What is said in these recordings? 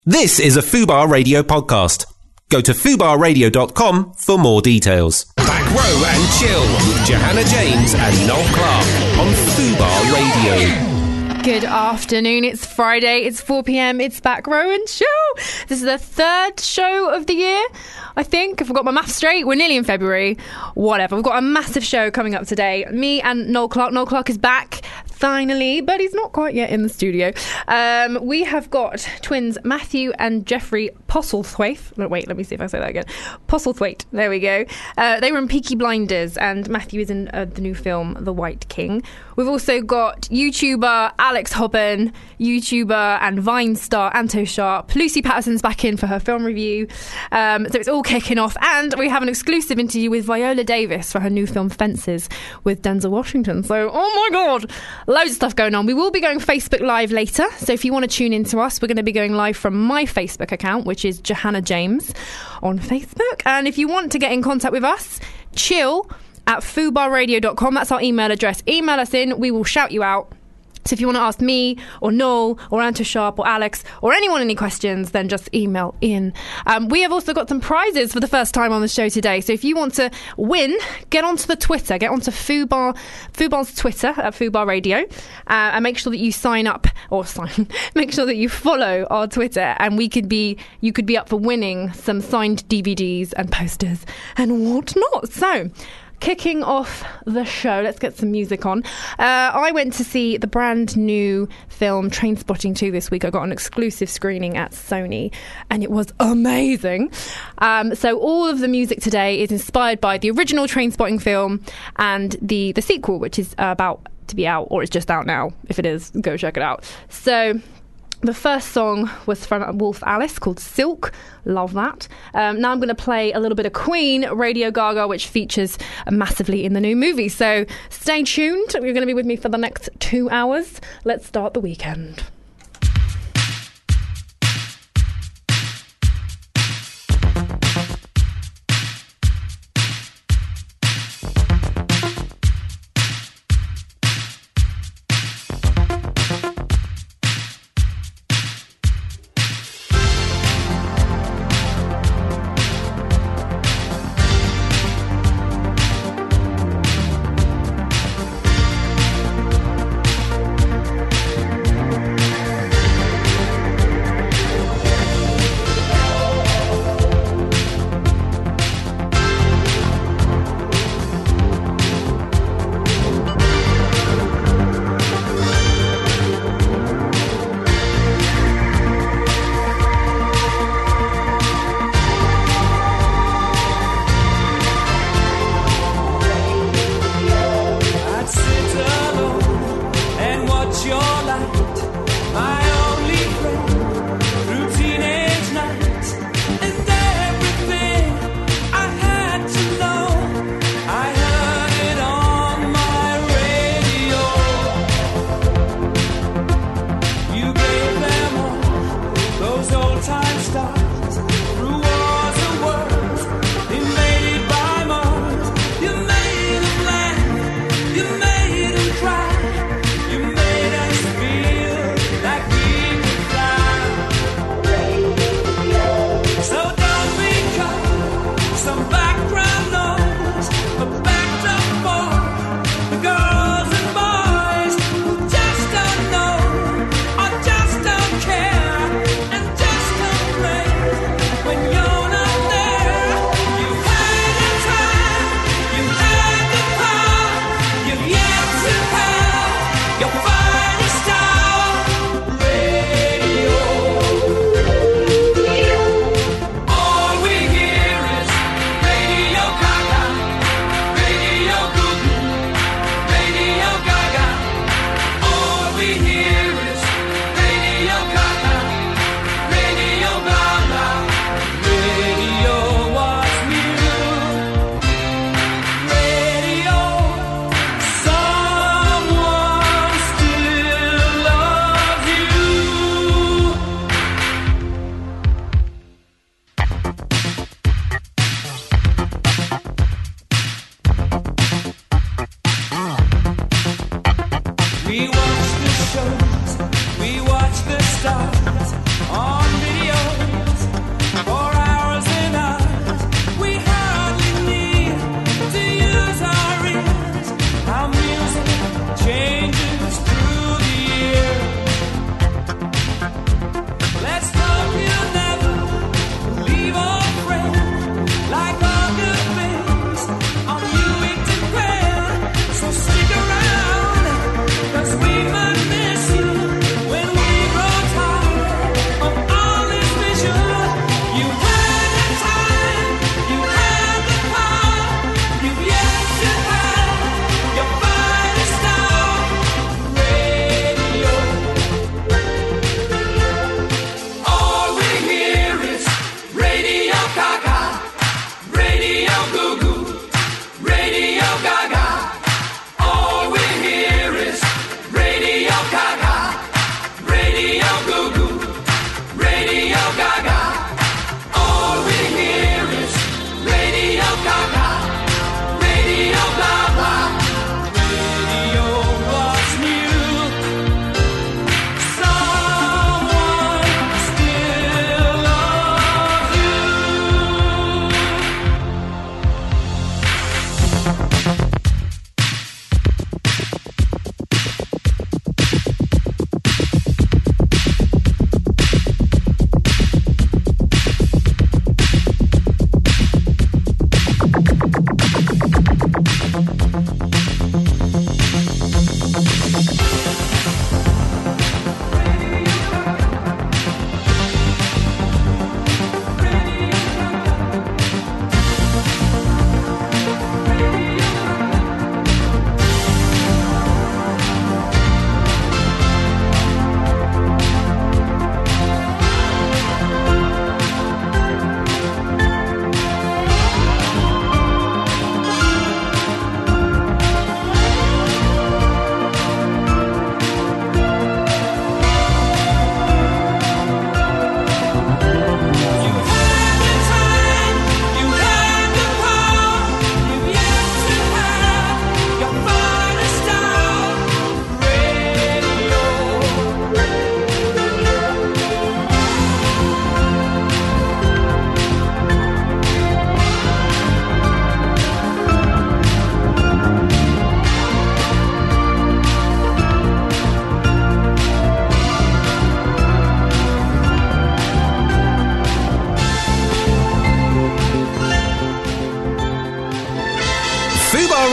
This is a Fubar Radio podcast. Go to fubarradio.com for more details. Back Row and Chill with Johanna James and Noel Clark on Fubar Radio. Good afternoon, it's Friday, it's 4pm, it's Back Row and Chill. This is the third show of the year, I think, if I've got my maths straight. We're nearly in February, whatever. We've got a massive show coming up today. Me and Noel Clark. Noel Clark is back, finally, but he's not quite yet in the studio. We have got twins Matthew and Jeffrey Postlethwaite. No, wait, let me see if I say that again. Postlethwaite, there we go. They were in Peaky Blinders, and Matthew is in the new film The White King. We've also got YouTuber Alex Hobben, YouTuber and Vine star Anto Sharp. Lucy Patterson's back in for her film review. So it's all kicking off. And we have an exclusive interview with Viola Davis for her new film Fences with Denzel Washington. So, oh my God, loads of stuff going on. We will be going Facebook Live later. So if you want to tune in to us, we're going to be going live from my Facebook account, which is Johanna James on Facebook. And if you want to get in contact with us, chill at fubarradio.com. That's our email address. Email us in. We will shout you out. So if you want to ask me or Noel or Anto Sharp or Alex or anyone any questions, then just email in. We have also got some prizes for the first time on the show today. So if you want to win, get onto the Twitter, get onto Fubar's Twitter at Fubar Radio, and make sure that you sign up or make sure that you follow our Twitter, and you could be up for winning some signed DVDs and posters and whatnot. So, kicking off the show, let's get some music on. I went to see the brand new film Trainspotting 2 this week. I got an exclusive screening at Sony and it was amazing. So all of the music today is inspired by the original Trainspotting film and the sequel, which is about to be out, or it's just out now. If it is, go check it out. So the first song was from Wolf Alice called Silk. Love that. Now I'm going to play a little bit of Queen, Radio Gaga, which features massively in the new movie. So stay tuned. You're going to be with me for the next 2 hours. Let's start the weekend. Rain.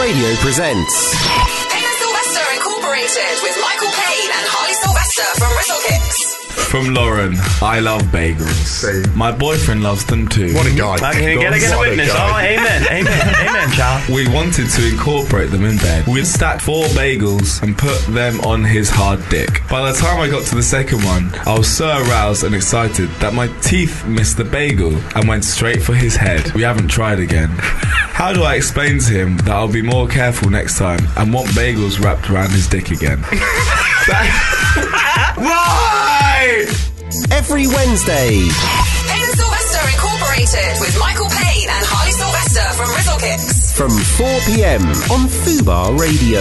Radio presents Payne & Sylvester Incorporated with Michael Payne and Harley Sylvester from Wrestle Kicks. From Lauren, I love bagels. My boyfriend loves them too. What a guy. Get a witness. Oh, amen, child. We wanted to incorporate them in bed. We'd stacked 4 bagels and put them on his hard dick. By the time I got to the second one, I was so aroused and excited that my teeth missed the bagel and went straight for his head. We haven't tried again. How do I explain to him that I'll be more careful next time and want bagels wrapped around his dick again? Why? every Wednesday. Payne & Sylvester Incorporated with Michael Payne and Harley Sylvester from Wrestle Kicks. From 4 p.m. on Fubar Radio.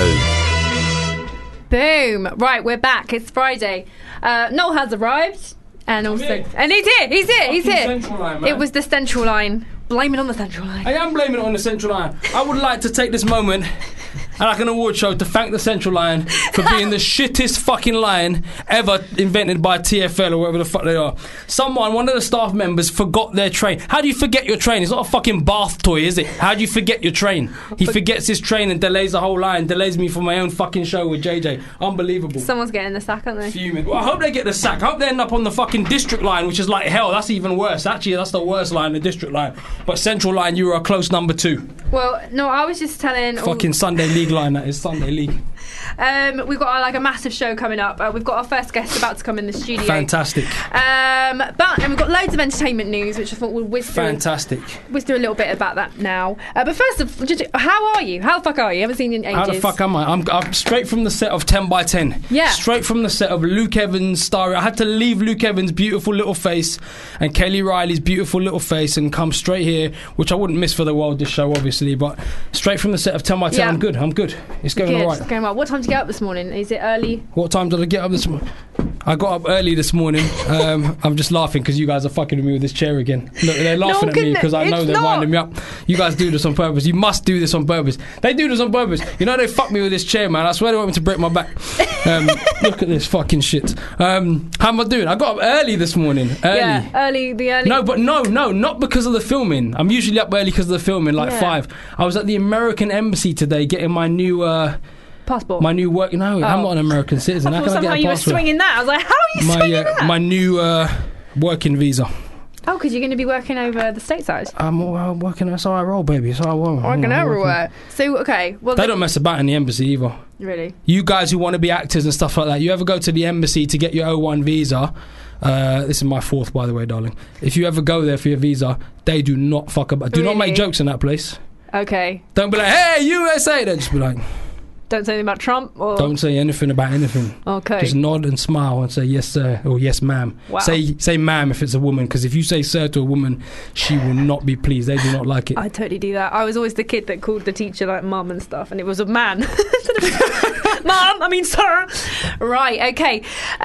Boom. Right, we're back. It's Friday. Noel has arrived. And also... And he's here. Central line, man. It was the Central Line. Blame it on the Central Line. I am blaming it on the Central Line. I would like to take this moment and like an award show to thank the Central Line for being the shittest fucking line ever invented by TFL or whatever the fuck they are. One of the staff members forgot their train. How do you forget your train? It's not a fucking bath toy, is it? How do you forget your train? He forgets his train and delays the whole line, delays me for my own fucking show with JJ. Unbelievable. Someone's getting the sack, aren't they? Fuming. Well, I hope they get the sack. I hope they end up on the fucking district line, which is like hell. That's even worse. Actually, that's the worst line, the district line. But Central Line, you were a close number 2. Well, no, I was just telling... Fucking Sunday League line, that is. Sunday League. We've got a massive show coming up. We've got our first guest about to come in the studio. Fantastic. And we've got loads of entertainment news, which I thought we'll whiz through. Fantastic. Whiz through a little bit about that now. But first, just how are you? How the fuck are you? I haven't seen you in ages. How the fuck am I? I'm straight from the set of 10 by 10. Yeah. Straight from the set of Luke Evans' starring. I had to leave Luke Evans' beautiful little face and Kelly Riley's beautiful little face and come straight here, which I wouldn't miss for the world, this show, obviously, but straight from the set of 10 by 10, Yeah. I'm good. It's going all right. It's going well. What time did you get up this morning? Is it early? What time did I get up this morning? I got up early this morning. I'm just laughing because you guys are fucking with me with this chair again. Look, they're laughing at me because I know they're winding me up. You guys do this on purpose. You must do this on purpose. They do this on purpose. You know they fuck me with this chair, man. I swear they want me to break my back. Look at this fucking shit. How am I doing? I got up early this morning. Yeah, early. No, but no, not because of the filming. I'm usually up early because of the filming, like 5. I was at the American Embassy today getting my new... passport. My new work. No, I'm not an American citizen. How can I get a passport? You were swinging that. I was like, how are you swinging that? My new working visa. Oh, because you're going to be working over the stateside. I'm working. That's how I roll, baby. That's how I roll. Working everywhere. So, okay. Well, they don't mess about in the embassy either. Really? You guys who want to be actors and stuff like that, you ever go to the embassy to get your O1 visa? This is my 4th, by the way, darling. If you ever go there for your visa, they do not fuck about. Do not make jokes in that place. Okay. Don't be like, hey, USA. They just be like... Don't say anything about Trump? Or? Don't say anything about anything. Okay. Just nod and smile and say yes, sir, or yes, ma'am. Wow. Say ma'am if it's a woman, because if you say sir to a woman, she will not be pleased. They do not like it. I totally do that. I was always the kid that called the teacher like mum and stuff, and it was a man. Mum, I mean sir. Right, okay.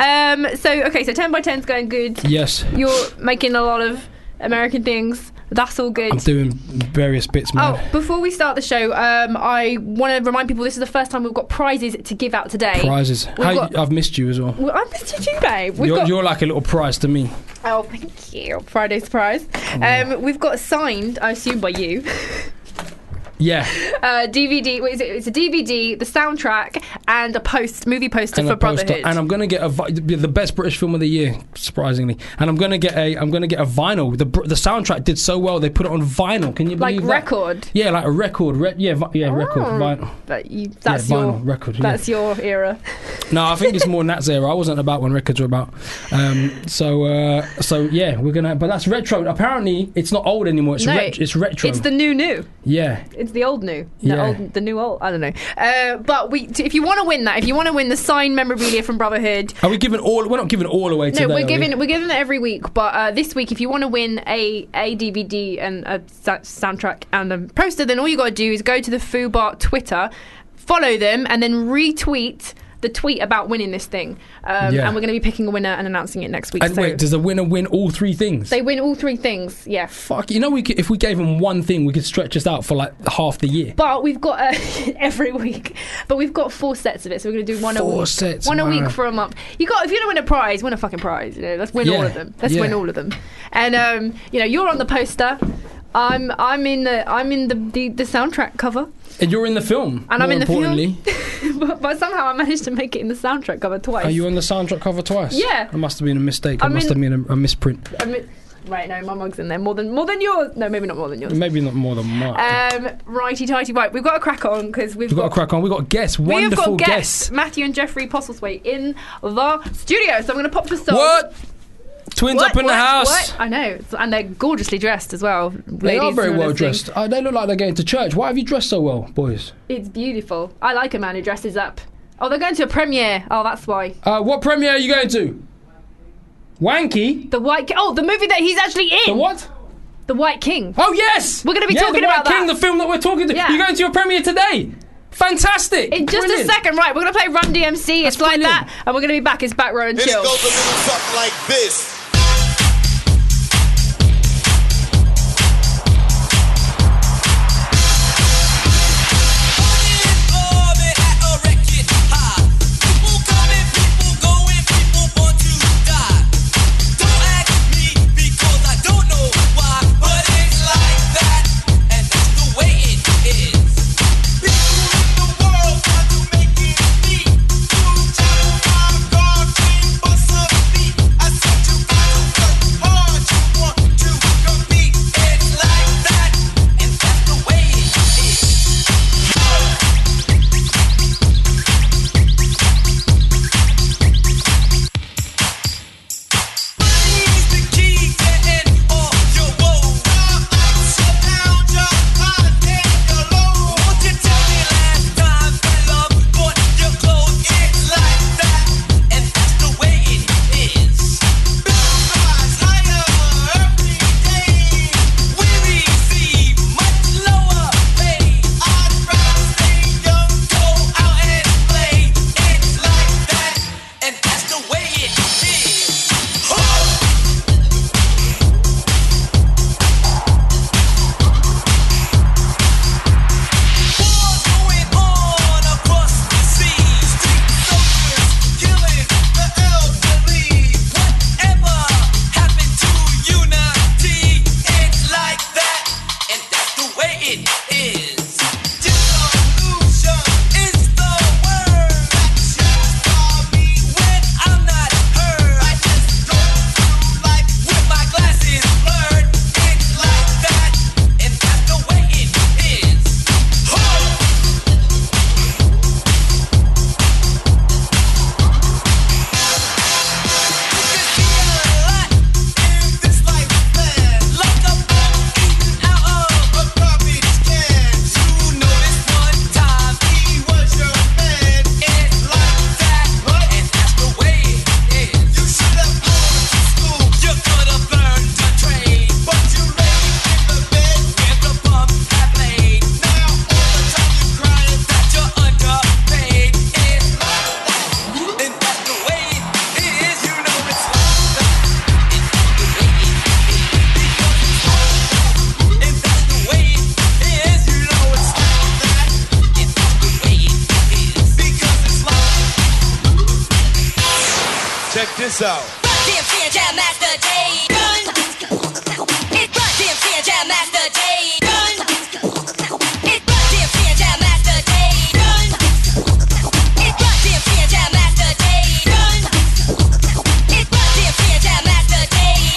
So 10 by 10's going good. Yes. You're making a lot of American things. That's all good. I'm doing various bits, man. Oh, before we start the show, I want to remind people this is the first time we've got prizes to give out today. Prizes. I've missed you as well. I've missed you too, babe. You're like a little prize to me. Oh, thank you. Friday's prize. We've got signed, I assume by you. Yeah. DVD. What is it? It's a DVD, the soundtrack, and a movie poster for Brotherhood. And I'm going to get the best British film of the year, surprisingly. And I'm going to get a vinyl. The soundtrack did so well they put it on vinyl. Can you believe that? Like record? Yeah, like a record. Record vinyl. That's your era. No, I think it's more Nat's era. I wasn't about when records were about. So yeah, we're gonna. But that's retro. Apparently, it's not old anymore. It's retro. It's the new. Yeah. It's the old new. Yeah. The new old. I don't know. But if you want to win that, if you want to win the signed memorabilia from Brotherhood, are we giving all? We're not giving all away today. No, we're giving it every week. But this week, if you want to win a DVD and a soundtrack and a poster, then all you got to do is go to the Fubar Twitter, follow them, and then retweet the tweet about winning this thing. And we're going to be picking a winner and announcing it next week. And wait, does the winner win all 3 things? They win all 3 things, yeah. Fuck, if we gave them one thing, we could stretch this out for like half the year. But we've got every week. But we've got 4 sets of it, so we're going to do one a week. 4 sets, One a week for a month. If you're going to win a prize, win a fucking prize. Let's win all of them. Let's win all of them. And you're on the poster. I'm in the soundtrack cover, And you're in the film. and more I'm in the importantly. film. but somehow I managed to make it in the soundtrack cover twice. Are you on the soundtrack cover twice? Yeah. That must have been a mistake. I It must have mean- been a misprint. Right, no, my mug's in there more than yours. No, maybe not more than yours. Maybe not more than mine. Righty tighty. Right, we've got to crack on because we've We've got to crack on. We've got guests. We have Wonderful got guests. Matthew and Jeffrey Postlethwaite in the studio. So I'm going to pop the song. What? Twins up in the house. What? I know, and they're gorgeously dressed as well. They are very well dressed. They look like they're going to church. Why have you dressed so well, boys? It's beautiful. I like a man who dresses up. Oh, they're going to a premiere. Oh, that's why. What premiere are you going to? Wanky? The White King. Oh, the movie that he's actually in. The what? The White King. Oh, yes! We're gonna be talking the White about King, that. the film that we're talking to. Yeah. You're going to your premiere today. Fantastic. In just Brilliant. a second, right? We're going to play Run DMC. It's like brilliant. that. And we're going to be back. It's Back Row and This Chill. goes a little something like this. Check this out. DMC and Jam Master Jay. It's DMC and Jam Master Jay. It's DMC and Jam Master Jay. It's DMC and Jam Master Jay. It's DMC and Jam Master Jay.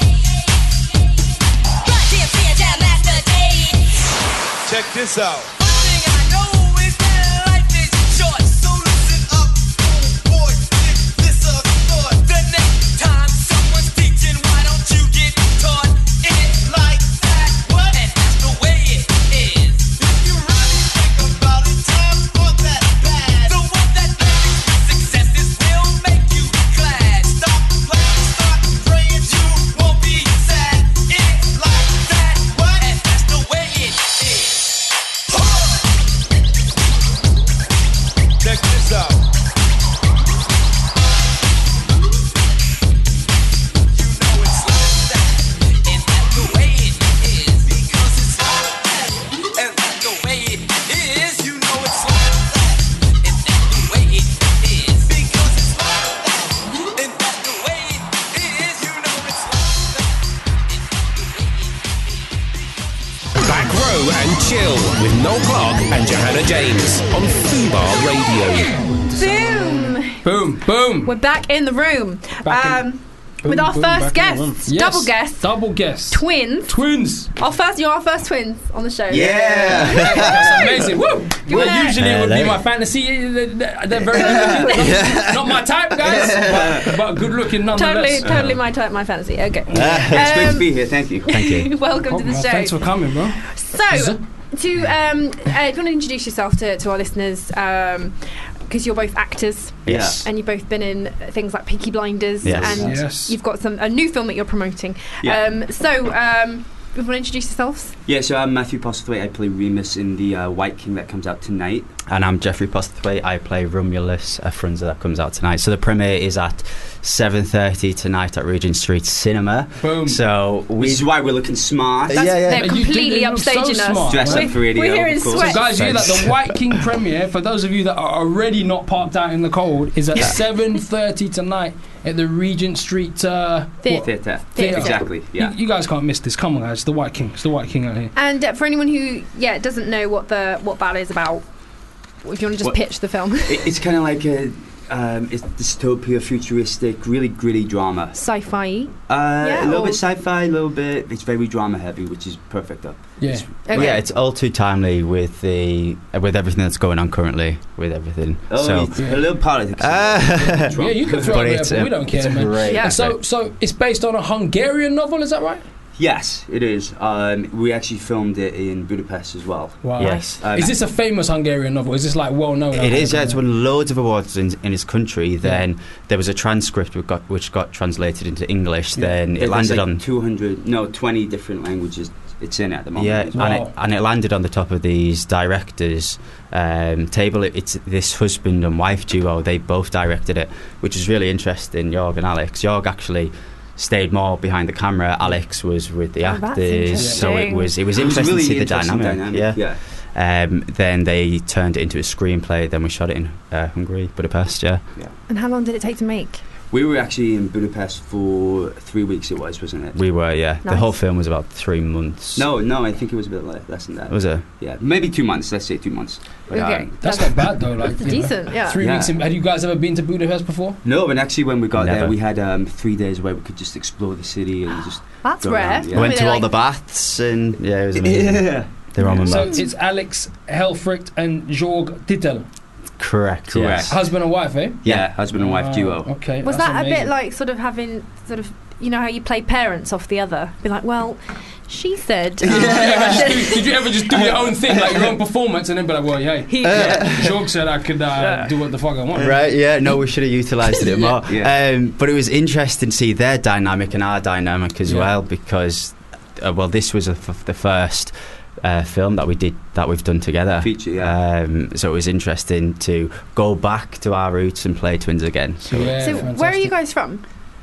DMC and Jam Master Jay. Check this out. One thing I know is that life is short, so listen up, boy. This a thought. The next time someone's teaching, why don't you get taught it like that? What? And that's the way it is. If you really think about it, times aren't that bad. The one that thinks successes will make you glad. Stop playing, start praying, you won't be sad. It's like that. What? And that's the way it is. Row and Chill with Noel Clark and Johanna James on Fubar Radio. Boom! Boom, boom. We're back in the room. With our first guests, Yes, double guests, double guests, twins. twins. You're our first twins on the show. Yeah. That's amazing. Woo! wanna- Usually it would be my fantasy. They're very not my type, guys, but good looking nonetheless. Totally my type, my fantasy. Okay. It's great to be here. Thank you. Thank you. Welcome to the show. Thanks for coming, bro. So, if you want to introduce yourself to our listeners, because you're both actors. Yes. And you've both been in things like Peaky Blinders, Yes. and Yes. you've got a new film that you're promoting. Yeah. You want to introduce yourselves? Yeah, so I'm Matthew Postlethwaite. I play Remus in the White King that comes out tonight. And I'm Jeffrey Postlethwaite. I play Romulus, a Frunza that comes out tonight. So the premiere is at 7:30 tonight at Regent Street Cinema. Boom. So Which is why we're looking smart. They're You completely look so upstaging us. smart. Dress up for radio. We're here in of course. sweats. So guys, you hear that the White King premiere, for those of you that are already not parked out in the cold, is at 7:30 tonight at the Regent Street Theatre. Theatre. Theatre. Exactly. Yeah. You guys can't miss this. Come on, guys. It's the White King. It's the White King out here. And for anyone who doesn't know what ballet is about, if you want to just What- pitch the film. It's kind of like a it's dystopia, futuristic, really gritty drama. Sci-fi. A little or- bit sci-fi, a little bit. It's very drama heavy, which is perfect. Though. Yeah. Okay. yeah, it's all too timely with everything that's going on currently with everything. Oh, so it's a little politics. Yeah, you can throw but it it's there, but we don't care, man. great. Yeah. And so it's based on a Hungarian novel, is that right? Yes, it is. We actually filmed it in Budapest as well. Wow. Yes. Is this a famous Hungarian novel? Is this like well known? It is, yeah. It's won loads of awards in his country. Then there was a transcript which got translated into English. Yeah. Then it There's landed like on 20 different languages it's in at the moment. yeah, as well. Wow. and it landed on the top of these directors' table. It's this husband and wife duo. They both directed it, which is really interesting. Jorg and Alex. Jorg actually stayed more behind the camera. Alex was with the Oh, that's actors, so it was It was interesting really to see the interesting dynamic. Yeah. Then they turned it into a screenplay. Then we shot it in Hungary, Budapest. Yeah. And how long did it take to make? We were actually in Budapest for 3 weeks. It wasn't it? We were, yeah. The Nice. whole film was about 3 months. No, I think it was a bit less than that. Was it? Yeah, maybe 2 months. Let's say 2 months. But, Okay. That's not bad though. Like It's you know, decent, yeah. 3 weeks. Yeah. Had you guys ever been to Budapest before? No, and actually when we got there, Never. we had 3 days where we could just explore the city and just. That's Go rare. around, yeah. I went Maybe to they're all the like- baths and yeah, it was amazing. They were on my So mat. it's Alex Helfrich and Jorg Tittel, Correct. Correct. Yes. husband and wife, eh? Yeah, husband and wife Wow, duo. Okay. Was that's that a bit amazing. like sort of having you know how you play parents off the other? Be like, well, she said. Did you ever just do your own thing, like your own performance, and then be like, well, hey, Jorg said I could do what the fuck I want. Right, yeah, no, we should have utilised it more. Yeah. But it was interesting to see their dynamic and our dynamic as Yeah. well, because, this was the first film that we've done together. Feature, yeah. So it was interesting to go back to our roots and play twins again. So Yeah, So where are you guys from?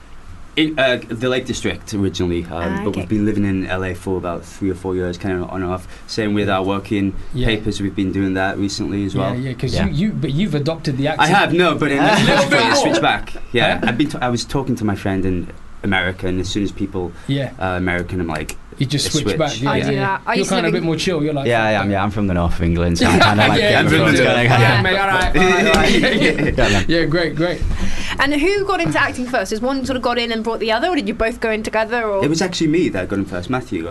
The Lake District originally, but okay. we've been living in LA for about 3 or 4 years, kind of on and off. Same with our working Yeah. papers, we've been doing that recently as well. Yeah, because Yeah. you've adopted the accent. I have but in A little bit I more. switch back. Yeah, Huh? I was talking to my friend in America, and as soon as people Yeah, American, I'm like, you just A switch switch. back. Yeah, I yeah. do that. I You're used to kind of a live bit in- more chill. You're like, yeah, I am. Yeah, I'm from the north of England, so I'm kind of like Yeah, everyone's everyone's going. yeah, mate, all right. Yeah. Yeah, great. And who got into acting first? Has one sort of got in and brought the other, or did you both go in together? Or it was actually me that got him first, Matthew.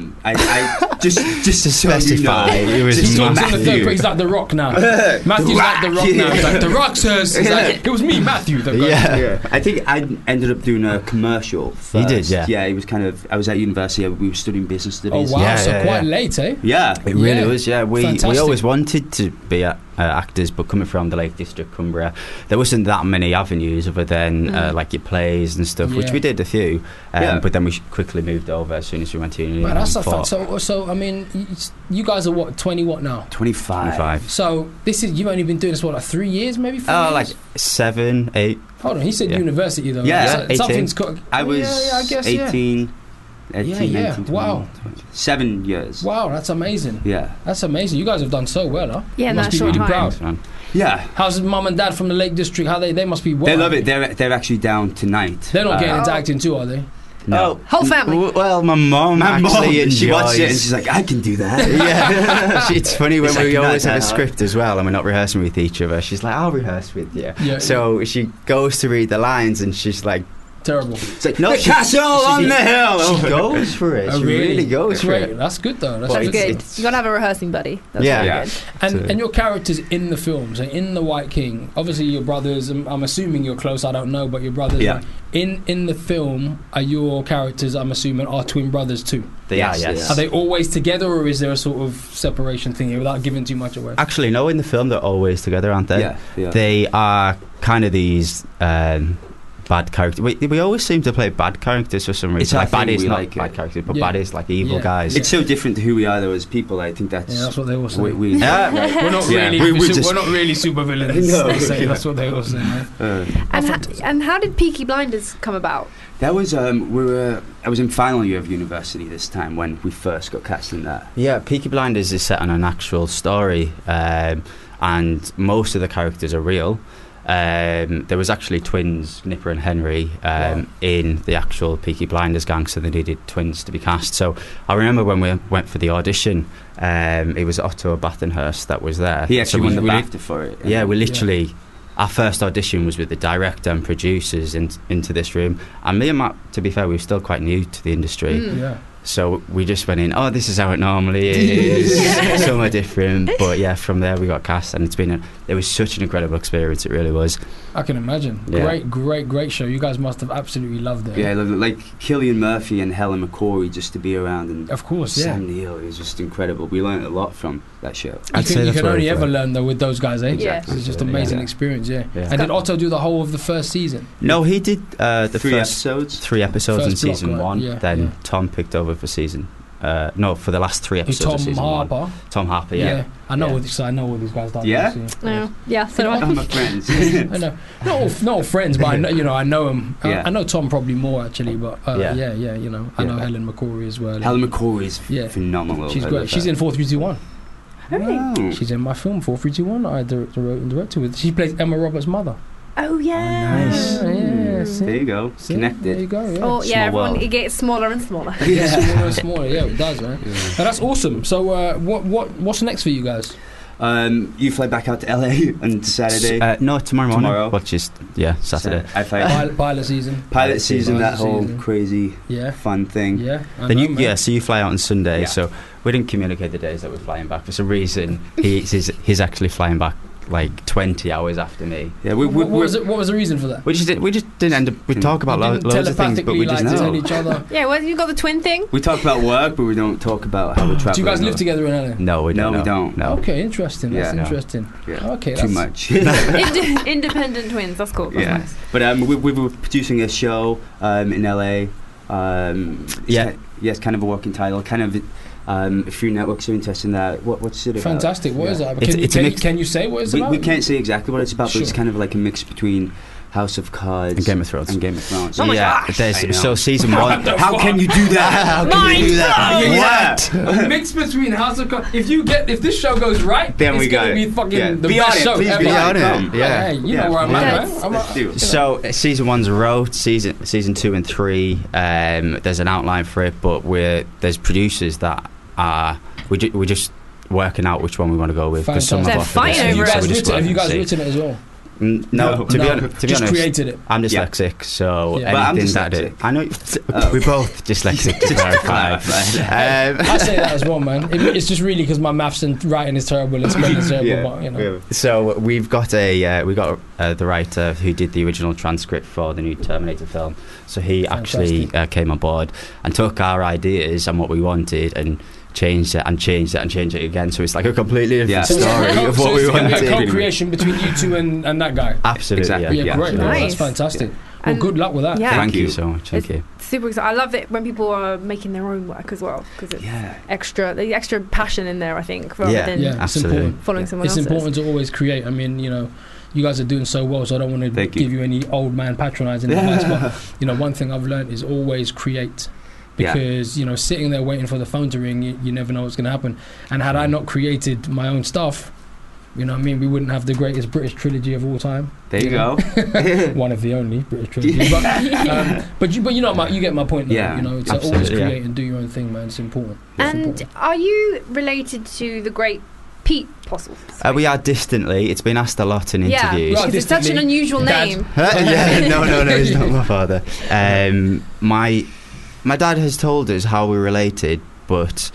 I just To so you specify, know, it was just He's so on the Matthew. third. He's like the Rock now. Matthew's like the Rock now. He's like the Rock says. He's like, it was me, Matthew. That got Yeah. Yeah, I think I ended up doing a commercial first. You did, yeah. Yeah, it was kind of. I was at university. We were studying business Oh studies. wow, Yeah, so yeah, quite yeah. late, eh? Yeah. It really Yeah. was, yeah. We Fantastic. always wanted to be actors, but coming from the Lake District, Cumbria, there wasn't that many avenues other than like your plays and stuff, which Yeah. we did a few. Yeah. But then we quickly moved over as soon as we went to uni. Man, that's and a thought, so I mean, you guys are what 20 what now? 25. 25. So this is you've only been doing this what like 3 years, maybe 4 Oh, years? like 7, 8. Hold on, he said Yeah. university though. Yeah, So 18. something's got. I was I guess, yeah. 18. Yeah, 18, yeah. 19, 20, Wow. 20. 7 years. Wow, that's amazing. Yeah. That's amazing. You guys have done so well, huh? Yeah, You in must that be short really time. proud. Man. Yeah. How's mum and dad from the Lake District? How they must be. Well They love happy. it. They're actually down tonight. They're not getting into Oh. acting too, are they? No. Whole family. Well, my mum My mom, actually she watched it and enjoys- she's like, I can do that. Yeah, it's funny when It's like, we "You're not always have a that hard." script as well, and we're not rehearsing with each other. She's like, "I'll rehearse with you." Yeah. So she goes to read the lines, and she's like, Terrible. It's like, "No, the castle on the hill. She goes for it. Oh, She really goes for Great. it. That's good though. That's Well, That's good. good. You gotta have a rehearsing buddy. That's Yeah. really Yeah. good. And, So- and your characters in the film, so in The White King, obviously your brothers, I'm assuming you're close, I don't know, but your brothers, Yeah. right? in the film, are your characters, I'm assuming, are twin brothers too? They are, Yes, yes. yes. Are they always together, or is there a sort of separation thing here without giving too much away? Actually, no, in the film they're always together, aren't they? Yeah. They are kind of these bad characters. We always seem to play bad characters for some reason. It's our Like bad thing, is we not like bad it. characters, but Yeah. bad is like evil Yeah. guys. It's so different to who we are though as people. I think that's Yeah, that's what they all say. we Yeah. We're not Yeah, really, we're just- we're not really super villains. No. They say. That's what they all say. Man. And how did Peaky Blinders come about? that was I was in final year of university this time when we first got cast in that. Yeah, Peaky Blinders is set on an actual story, and most of the characters are real. There was actually twins, Nipper and Henry, in the actual Peaky Blinders gang, so they needed twins to be cast. So I remember when we went for the audition, it was Otto Bathurst that was there. He actually so won the we BAFTA for it. Yeah, we literally... Our first audition was with the director and producers into this room. And me and Matt, to be fair, we were still quite new to the industry. Yeah. So we just went in, oh, this is how it normally is. Somewhere different. But yeah, from there we got cast, and it was such an incredible experience. It really was. I can imagine. Yeah. Great show. You guys must have absolutely loved it. Yeah, like Cillian Murphy and Helen McCrory just to be around, and Of course, yeah. Sam Neill is just incredible. We learned a lot from that show. I'd say You that's can where only it's ever like- learn though with those guys, eh? Yeah. It's just Absolutely, amazing yeah. experience, yeah. Yeah. And did Otto do the whole of the first season? No, he did the Three first episodes. 3 episodes First in block, season right, 1. yeah, Then yeah. Tom picked over for season... for the last 3 Who's episodes of Tom season 1. Harper? Tom Harper, yeah. I know Yeah. all these. I know all these guys. Yeah? No. Yeah, so do I. I'm my friends. I know. Not all friends, but I know. I know him. Yeah. I know Tom probably more actually, but Yeah. yeah. I know Yeah. Helen McCrory as well. Helen McCrory is Yeah. phenomenal. She's I great. love She's her. in 4321. Oh. She's in my film 4321. I wrote and directed with. She plays Emma Roberts' mother. Oh yeah. Nice. Yeah. See? There you go. See? There you Connected. go. Yeah. Oh yeah, Small everyone world. it gets smaller and smaller. Yeah, smaller and smaller. Yeah, it does, man. And that's awesome. So, what's next for you guys? You fly back out to LA on Saturday. No, tomorrow morning. Tomorrow. Which is, Saturday. I fly Pilot season. pilot season. That Pilot whole season. crazy Yeah. fun thing. Yeah. I Then know, you, man. so you fly out on Sunday. Yeah. So we didn't communicate the days that we're flying back for some reason. He's actually flying back like 20 hours after me. Yeah, What was it? What was the reason for that? We just didn't end up. We talk about You didn't loads of things, but we just telepathically, know. tell each other. Yeah, well, you got the twin thing. We talk about work, but we don't talk about how we're traveling. Do you guys live together in LA? No, we don't. No, we don't. No. Okay, interesting. That's Yeah. interesting. Yeah. Okay, Too that's much. Independent twins. That's cool. That's Yeah. nice. But we were producing a show in LA. Yeah. It's kind of a working title. Kind of a few networks are interested in that. What's it about? fantastic. What is that? It's a mix- Can you say what it's about? We can't say exactly what it's about, but it's Sure. kind of like a mix between House of Cards And Game of Thrones. And Game of Thrones. Oh my yeah, gosh. there's- I know. so season 1. How can you do that? How can you do that? What? A mix between House of Cards. If this show goes right, Then it's we gonna got be it. fucking Yeah. the Be best on it, show please ever. be on it. Come. Yeah. Hey, you know where I'm Yeah. at, man. Let's do it. So season 1's a road. Season 2 and 3. There's an outline for it, but there's producers that are we're just working out which one we want to go with because some of Fantastic. our They're fighting producers over are it. just Have you guys working to see. written it as well? No, to be just honest, created it. I'm Yeah. dyslexic, so Yeah. But I'm anything that I do, dyslexic. I know we're both dyslexic to clarify. I say that as well, man. It's just really because my maths and writing is terrible and spelling is terrible. But, you know. So we've got the writer who did the original transcript for the new Terminator film. So he actually came on board and took our ideas and what we wanted and changed it again. So it's like a completely different Yeah. story of what we it's gonna be a wanted. co-creation between you two and that guy. Absolutely, Exactly. Yeah, Yeah. great. Nice. That's fantastic. Well, And- good luck with that. Yeah. Thank you you. so much. Thank you. Super excited. I love it when people are making their own work as well because it's Yeah. the extra passion in there. I think rather Yeah. than Yeah, it's Absolutely. important. following someone It's else's. important to always create. I mean, you guys are doing so well, so I don't want to Thank you. give you any old man patronising advice. But one thing I've learned is always create. Yeah. Because sitting there waiting for the phone to ring, you never know what's going to happen. And had I not created my own stuff, You know what I mean? We wouldn't have the greatest British trilogy of all time. There you go. One of the only British trilogies. But you know, you get my point. Though, Yeah, you know, it's absolutely, always yeah. create and do your own thing, man. It's important. It's And important. are you related to the great Pete Postle? We are distantly. It's been asked a lot in Yeah, interviews. Right. because it's such an Distantly. unusual Dad. name. Yeah, no, he's not my father. My dad has told us how we're related, but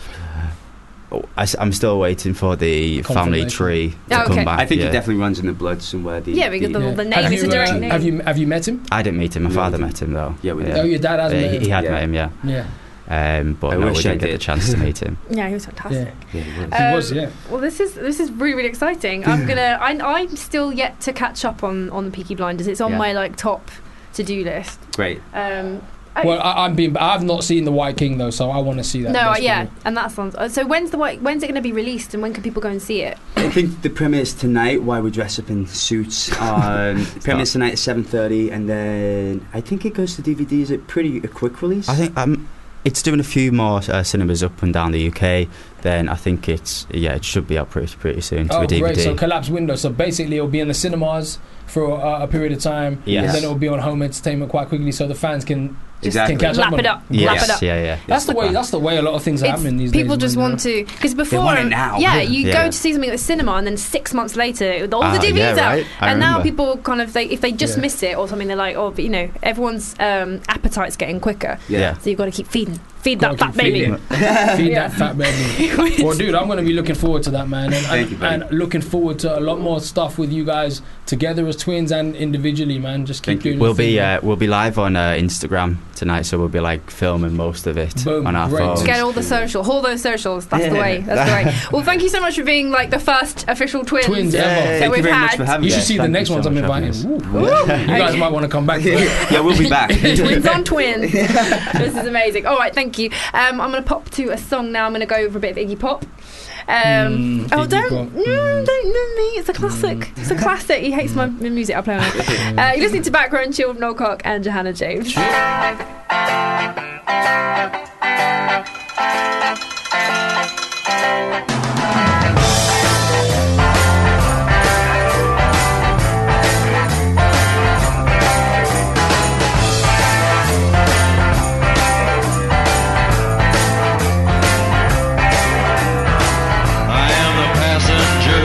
I'm still waiting for the family Confirmation. tree to Oh, okay. come back. I think yeah. it definitely runs in the blood somewhere. Yeah, because the Yeah. name is a direct name. Have you met him? I didn't meet him. My No, father we met him though. Yeah, we did. Oh, your dad has met him. He had Yeah. met him, yeah. Yeah. But I no, we wish I didn't get the did. chance to meet him. Yeah, he was fantastic. Yeah. Yeah, He was, yeah. Well, this is really, really exciting. I'm still yet to catch up on the Peaky Blinders. It's on Yeah. my top to-do list. Great. Well, I've not seen The White King though, so I want to see that. No, That's yeah, really- and that sounds. So when's it going to be released, and when can people go and see it? I think the premiere's tonight. Why we dress up in suits. Premiere's tonight at 7:30, and then I think it goes to DVD. Is it a quick release? I think it's doing a few more cinemas up and down the UK. Then I think it should be out pretty soon to Oh, a DVD. great! So collapse window. So basically, it'll be in the cinemas for a period of time, Yes. and then it'll be on home entertainment quite quickly, so the fans can Exactly. catch up. Wrap on it up. yes, Wrap it up. yeah. That's the way. That's the way a lot of things are It's- happening these people days. just man, want to, because before, want it now. yeah, you Yeah. go to see something at the cinema, and then 6 months later, all the DVDs yeah, out, right. I and now remember. people kind of if they just Yeah. miss it or something, they're like, oh, but, everyone's appetite's getting quicker, Yeah. so you've got to keep feed Gotta that fat keep baby. feeding it. Feed that fat baby. Well, dude, I'm going to be looking forward to that, man, Thank you, buddy. and looking forward to a lot more stuff with you guys together as twins and individually, man. Just keep Thank you. doing. We'll your thing, man. be live on Instagram tonight, so we'll be like filming most of it Boom, on our great. phones. Get all those socials. That's the way. That's the way. Well, thank you so much for being like the first official twins. Twins Yeah, ever. that Thank you we've very had. much for having You me. should see the Thank next you ones so I'm much for inviting. having Ooh. You guys might want to come back. For that. Yeah, we'll be back. Twins on twins. This is amazing. All right, thank you. I'm going to pop to a song now. I'm going to go over a bit of Iggy Pop. Iggy Pop. Don't me. It's a classic. It's a classic. He hates my music I play on it. You're listening to Back Row and Chill with Noel Clark and Johanna James. I am the passenger,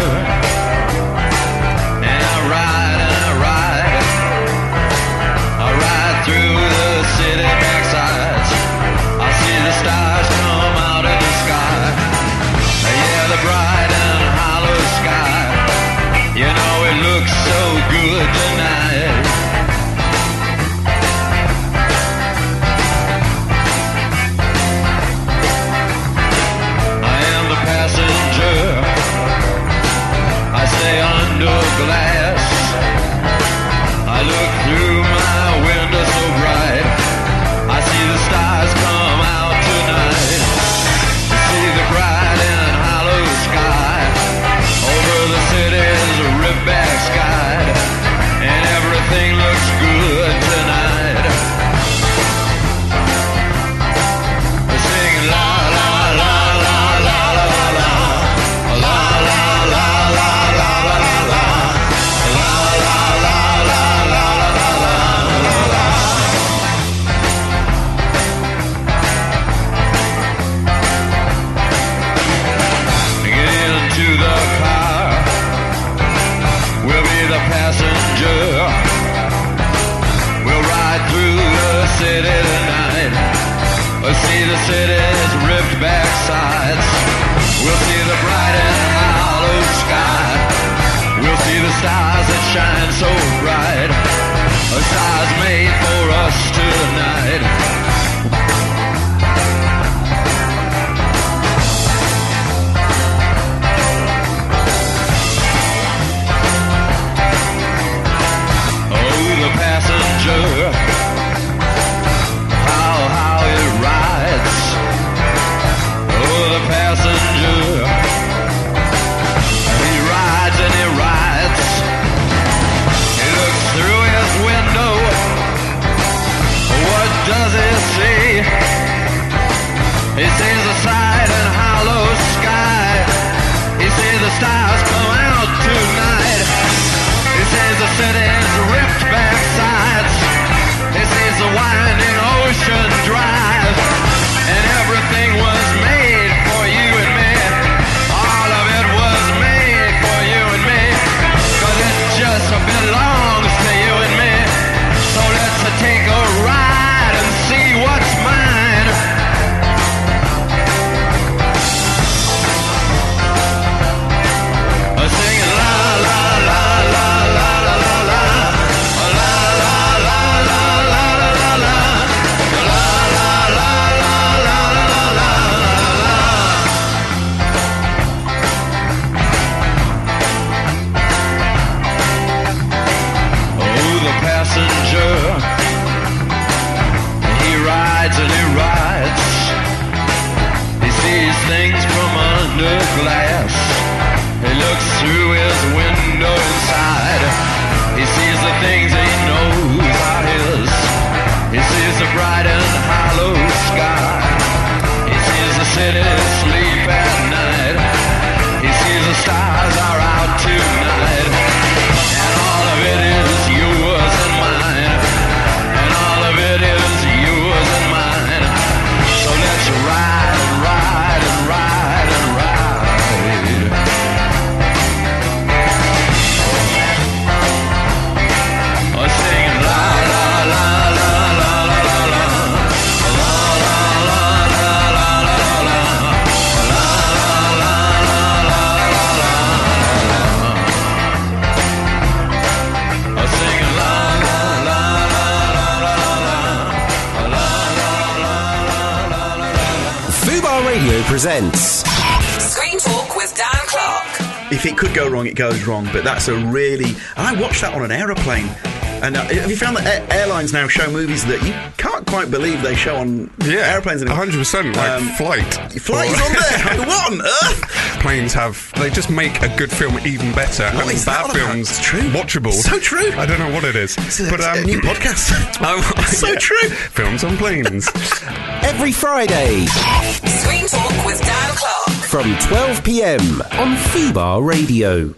and I ride and I ride. I ride through the city backsides. I see the stars come out of the sky. Yeah, the bright and hollow sky. You know it looks so good tonight. I am the passenger. I stay under glass. I look through my window so bright. I see the stars come out tonight. I see the bright and hollow sky over the city's ripped-back sky, and everything looks good tonight. We're singing la la la la la la la la la la la la la la la Get into the car. We'll be the passenger. We'll ride through the city tonight. We'll see the city's ripped back sides. We'll see the bright and hollow sky. We'll see the stars that shine so bright. A stars made for us tonight. Oh, the passenger, how it rides. Oh, the passenger, he rides and he rides. He looks through his window. What does he see? He sees a bright and hollow sky. He sees the stars come out tonight. partner glass. He looks through his window inside. He sees the things he knows are his. He sees the bright and hollow sky. He sees the city sleep at night. He sees the stars are out tonight. And all of it is yours and mine. And all of it is yours and mine. So let's ride and ride and ride and ride. Oh, singing la la la la la la la la. La la la la la la la. La la la la la la. Oh, singing la la la la la la la. Fubar Radio presents Screen Talk with Dan Clark. If it could go wrong, it goes wrong. But that's a really... And I watched that on an aeroplane. And have you found that airlines now show movies that you can't quite believe they show on airplanes anymore? 100%, like Flight. Flight is on there. What on earth? Planes they just make a good film even better. What and is bad that films about? It's true. watchable. So true. I don't know what it is. It's a new podcast. So true. Films on planes. every Friday Screen Talk with Dan Clark. from 12 p.m. on Fubar Radio.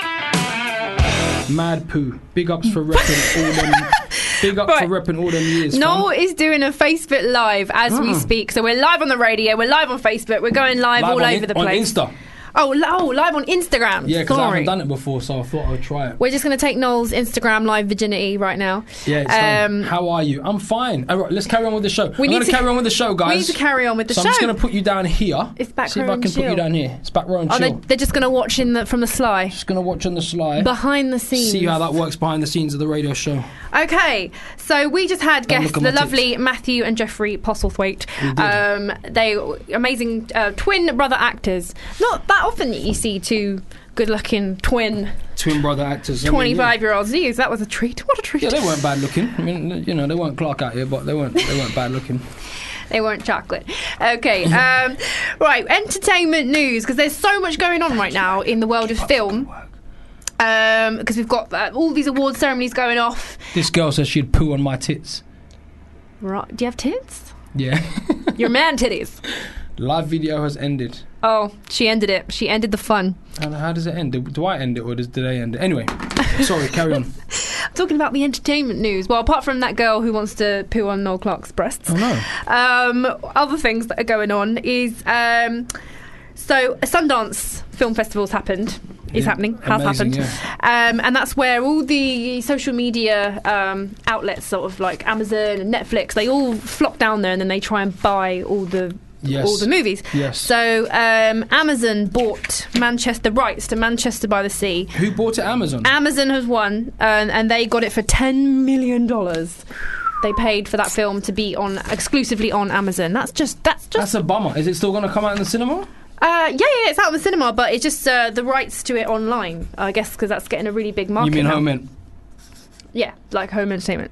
Mad poo. Big ups for repping all them. Big ups for repping all them years. Noel is doing a Facebook Live as we speak. So we're live on the radio, we're live on Facebook, we're going live all over the place. On Insta. Oh, live on Instagram. Yeah, because I Sorry. haven't done it before, so I thought I would try it. We're just going to take Noel's Instagram live virginity right now. Yeah, it's done. How are you? I'm fine. All right, let's carry on with the show. I'm going to carry on with the show, guys. We need to carry on with the show. So I'm just going to put you down here. It's back See if row I and can put you chill. down here. It's back row and Oh, chill. they're just going to watch from the sly. Just going to watch on the sly. Behind the scenes. See how that works behind the scenes of the radio show. Okay, so we just had Don't guests, look at the my lovely Matthew and Jeffrey Postlethwaite. We did. They amazing twin brother actors. Not that often that you see two good-looking twin brother actors. 25-year-olds. Jeez, that was a treat. What a treat! Yeah, they weren't bad looking. I mean, you know, they weren't Clark out here, but they weren't bad looking. They weren't chocolate. Okay, right. Entertainment news, because there's so much going on right now in the world of film. Because we've got all these award ceremonies going off. This girl says she'd poo on my tits. Right? Do you have tits? Yeah. Your man titties. Live video has ended. Oh, she ended it. She ended the fun. And how does it end? Do I end it or do they end it? Anyway, sorry, carry on. I'm talking about the entertainment news. Well, apart from that girl who wants to poo on Noel Clark's breasts. Oh no. Other things that are going on is so a Sundance Film Festival's happened. Is happening. Has amazing, happened. And that's where all the social media outlets, sort of like Amazon and Netflix, they all flock down there and then they try and buy all the movies. Yes. So Amazon bought the rights to Manchester by the Sea. Who bought it? Amazon. Amazon has won, and they got it for $10 million. They paid for that film to be on exclusively on Amazon. That's a bummer. Is it still going to come out in the cinema? Yeah, it's out in the cinema, but it's just the rights to it online, I guess, because that's getting a really big market. You mean now. home in? Yeah, like home entertainment.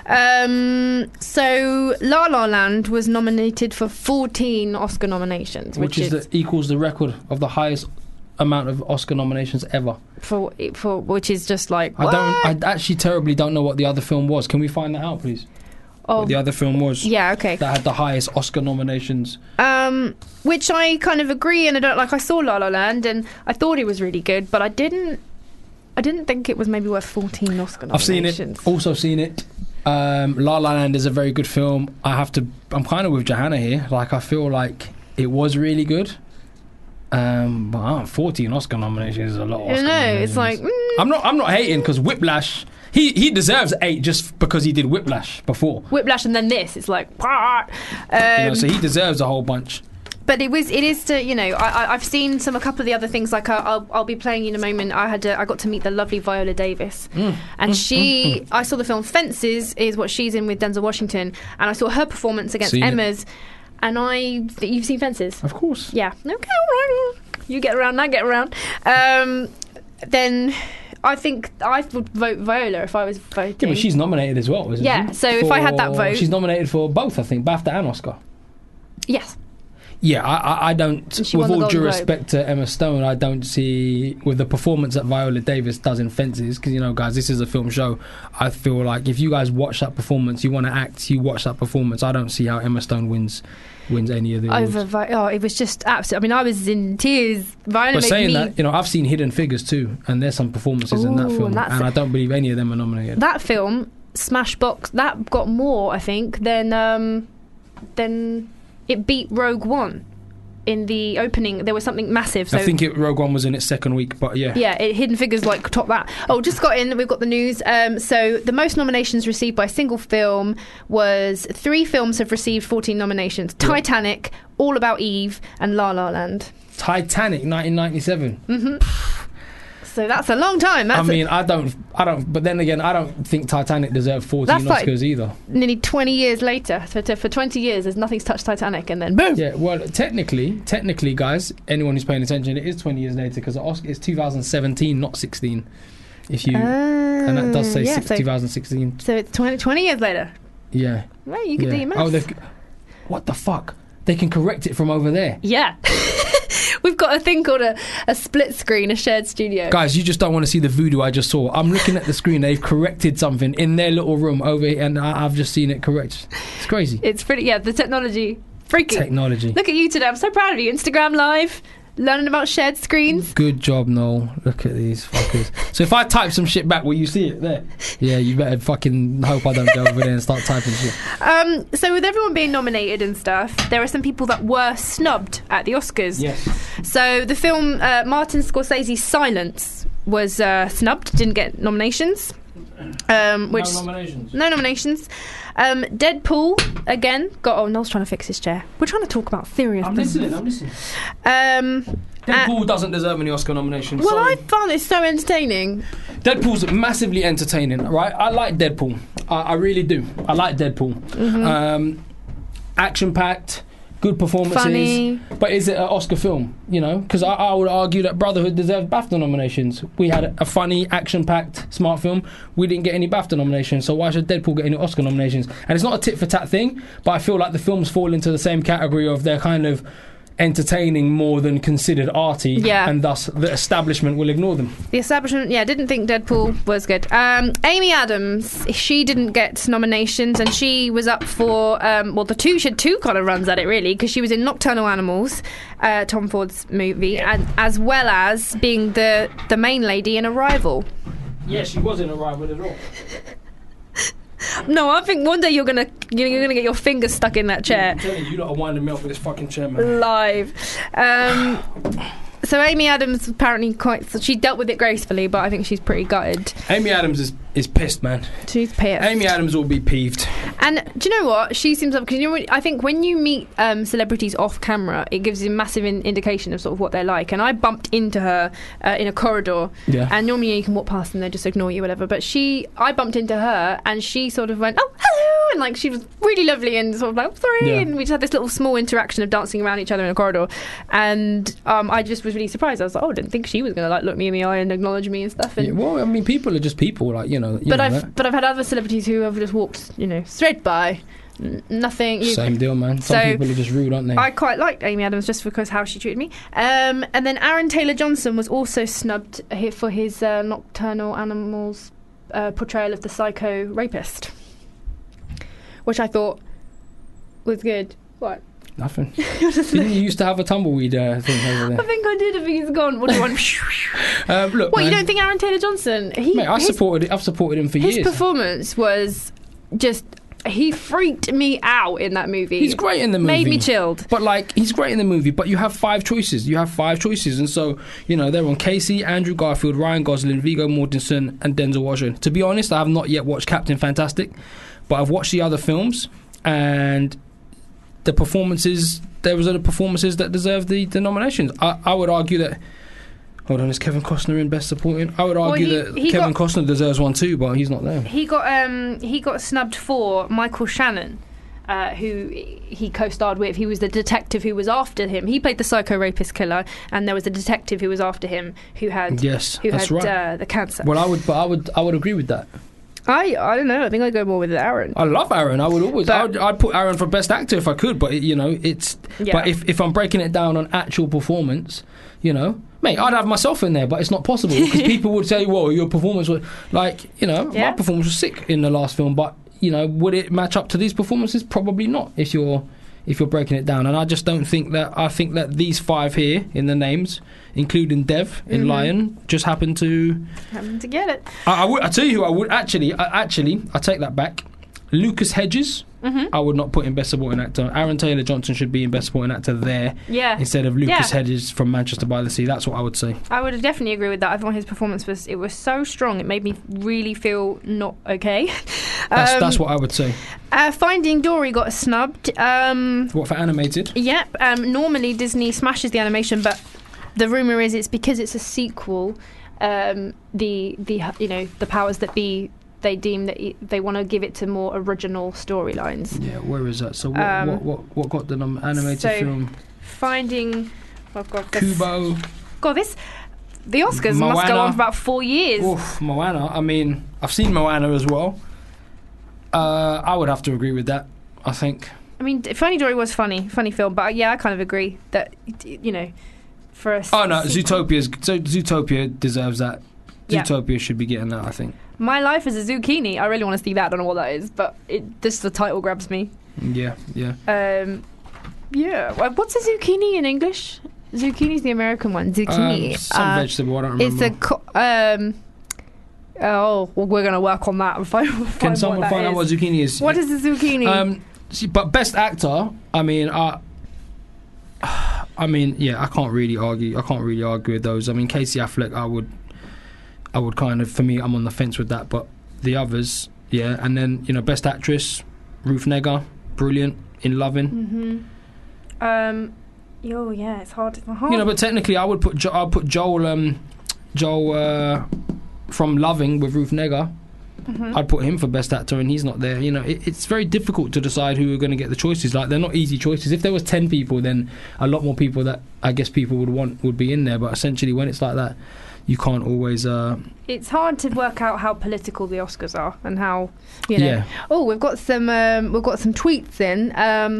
So La La Land was nominated for 14 Oscar nominations, which equals the record of the highest amount of Oscar nominations ever. For which is just like what? I actually terribly don't know what the other film was. Can we find that out, please? Oh, what the other film was? Yeah, okay. That had the highest Oscar nominations. Which I kind of agree, and I don't like. I saw La La Land, and I thought it was really good, but I didn't think it was maybe worth 14 Oscar nominations. I've seen it. Also seen it. La La Land is a very good film. I'm kind of with Johanna here. Like, I feel like it was really good. But 14 Oscar nominations is a lot. I know. It's like I'm not hating, because Whiplash. He deserves 8 just because he did Whiplash before. Whiplash and then this. It's like, so he deserves a whole bunch. But it is to, you know, I've seen a couple of the other things, like I'll be playing you in a moment. I got to meet the lovely Viola Davis, and I saw the film Fences, is what she's in with Denzel Washington, and I saw her performance against Emma's, and you've seen Fences? Of course. Yeah. Okay, all right. You get around, I get around. Then I think I would vote Viola if I was voting. Yeah, but she's nominated as well, isn't she? Yeah, so if I had that vote... She's nominated for both, I think, BAFTA and Oscar. Yes. Yeah, I don't. And she With won the all due Golden Globe. respect to Emma Stone, I don't see with the performance that Viola Davis does in Fences. Because guys, this is a film show. I feel like if you guys watch that performance, you want to act, you watch that performance. I don't see how Emma Stone wins any of the awards. It was just absolutely. I mean, I was in tears. Viola But made saying me. that, I've seen Hidden Figures too, and there's some performances in that Ooh, film, and that's- and I don't believe any of them are nominated. That film, Smashbox, that got more, I think, than it beat Rogue One in the opening. There was something massive. So I think Rogue One was in its second week, but yeah. yeah, Hidden Figures top that. Oh, just got in. We've got the news. So the most nominations received by a single film was 3 films have received 14 nominations: Titanic, All About Eve, and La La Land. Titanic, 1997. So that's a long time. That's I don't. But then again, I don't think Titanic deserved 14 That's like- Oscars either. nearly 20 years later. So for 20 years, there's nothing's touched Titanic, and then boom. Yeah, well, technically, guys, anyone who's paying attention, it is 20 years later because it's 2017, not 16. And that does say 2016. So it's 20 years later. Yeah. Well, you can do your maths. What the fuck? They can correct it from over there. Yeah. We've got a thing called a split screen, a shared studio. Guys, you just don't want to see the voodoo I just saw. I'm looking at the screen. They've corrected something in their little room over here, and I've just seen it correct. It's crazy. It's pretty, the technology. Freaky. Technology. Look at you today. I'm so proud of you. Instagram Live, learning about shared screens. Good job, Noel. Look at these fuckers. So if I type some shit back, will you see it there? Yeah, you better fucking hope I don't go over there and start typing shit. So with everyone being nominated and stuff, there are some people that were snubbed at the Oscars. Yes. So the film Martin Scorsese's Silence was snubbed, didn't get nominations. No nominations. Deadpool again got. Oh, Noel's trying to fix his chair. We're trying to talk about serious I'm things. listening. Deadpool doesn't deserve any Oscar nominations. Well, Sorry. I found it so entertaining. Deadpool's massively entertaining, right? I like Deadpool. I really do. I like Deadpool. Mm-hmm. Action-packed, good performances. Funny. But is it an Oscar film? Because I would argue that Brotherhood deserved BAFTA nominations. We had a funny, action-packed, smart film. We didn't get any BAFTA nominations, so why should Deadpool get any Oscar nominations? And it's not a tit-for-tat thing, but I feel like the films fall into the same category of they're kind of entertaining more than considered arty, and thus the establishment will ignore them. The establishment, didn't think Deadpool was good. Amy Adams, she didn't get nominations, and she was up for she had 2 kind of runs at it really, because she was in Nocturnal Animals, Tom Ford's movie, and as well as being the main lady in Arrival. Yeah, she was in Arrival as well. No, I think one day you're gonna get your fingers stuck in that chair. I'm telling you, lot are winding me up with this fucking chair, man. Live. So Amy Adams apparently she dealt with it gracefully, but I think she's pretty gutted. Amy Adams is pissed, man. She's pissed. Amy Adams will be peeved. And do you know what? She seems like, because I think when you meet celebrities off camera, it gives you a massive indication of sort of what they're like. And I bumped into her in a corridor, and normally you can walk past and they just ignore you, whatever. But I bumped into her, and she sort of went, "Oh, hello," and like she was really lovely, and sort of like, "Sorry," and we just had this little small interaction of dancing around each other in a corridor. And I just was really surprised. I was like, "Oh, I didn't think she was going to look me in the eye and acknowledge me and stuff." And well, I mean, people are just people, But I've had other celebrities who have just walked, straight by, nothing. Same deal, man. Some people are just rude, aren't they? I quite liked Amy Adams just because how she treated me. And then Aaron Taylor Johnson was also snubbed for his Nocturnal Animals portrayal of the psycho rapist, which I thought was good. What? Nothing. Didn't you used to have a tumbleweed thing over there? I think I did. I think he's gone. What do you want? Look, what, man, you don't think Aaron Taylor Johnson? I've supported him for years. His performance was just. He freaked me out in that movie. He's great in the movie. Made me chilled. But he's great in the movie, but you have 5 choices. And so, they're on Casey, Andrew Garfield, Ryan Gosling, Viggo Mortensen, and Denzel Washington. To be honest, I have not yet watched Captain Fantastic, but I've watched the other films, and the performances, there was other performances that deserve the nominations. I would argue that. Hold on, is Kevin Costner in Best Supporting? I would argue that Kevin Costner deserves one too, but he's not there. He got snubbed for Michael Shannon, who he co-starred with. He was the detective who was after him. He played the psycho rapist killer, and there was a detective who was after him who had right. the cancer. Well, I would agree with that. I don't know. I think I'd go more with Aaron. I love Aaron. I would always. I'd put Aaron for best actor if I could. But it's. Yeah. But if I'm breaking it down on actual performance, mate, I'd have myself in there. But it's not possible because people would say, "Well, your performance was my performance was sick in the last film." But would it match up to these performances? Probably not. If you're breaking it down, and I just don't think that. I think that these 5 here in the names, including Dev in Lion, just happen to get it. I tell you who I would actually. I take that back. Lucas Hedges. I would not put in Best Supporting Actor. Aaron Taylor Johnson should be in Best Supporting Actor there, instead of Lucas Hedges from Manchester by the Sea. That's what I would say. I would definitely agree with that. I thought his performance was so strong. It made me really feel not okay. That's what I would say. Finding Dory got snubbed. What, for animated? Yep. Normally Disney smashes the animation, but the rumour is it's because it's a sequel. The powers that be, they deem that they want to give it to more original storylines. Yeah, where is that? So what got the animated film? Finding, Kubo. God, the Oscars Moana. must go on for about 4 years. Oof, Moana. I mean, I've seen Moana as well. I would have to agree with that. I think. I mean, Finding Dory was funny film, but I kind of agree that for a. Oh no, Zootopia deserves that. Zootopia should be getting that, I think. My Life as a Zucchini. I really want to see that. I don't know what that is, but the title grabs me. Yeah. What's a zucchini in English? Zucchini's the American one. Zucchini. Some vegetable. I don't remember. We're going to work on that. Can someone find out what zucchini is? What is a zucchini? But best actor. I mean, I can't really argue. I can't really argue with those. I mean, Casey Affleck. I would kind of, for me, I'm on the fence with that. But the others, yeah. And then best actress, Ruth Negga, brilliant in Loving. It's hard. But technically, I would put Joel from Loving with Ruth Negga. I'd put him for best actor, and he's not there. It's very difficult to decide who are going to get the choices. Like, they're not easy choices. If there was 10 people, then a lot more people that I guess people would want would be in there. But essentially, when it's like that, you can't always. It's hard to work out how political the Oscars are and how Yeah. Oh, we've got some tweets in.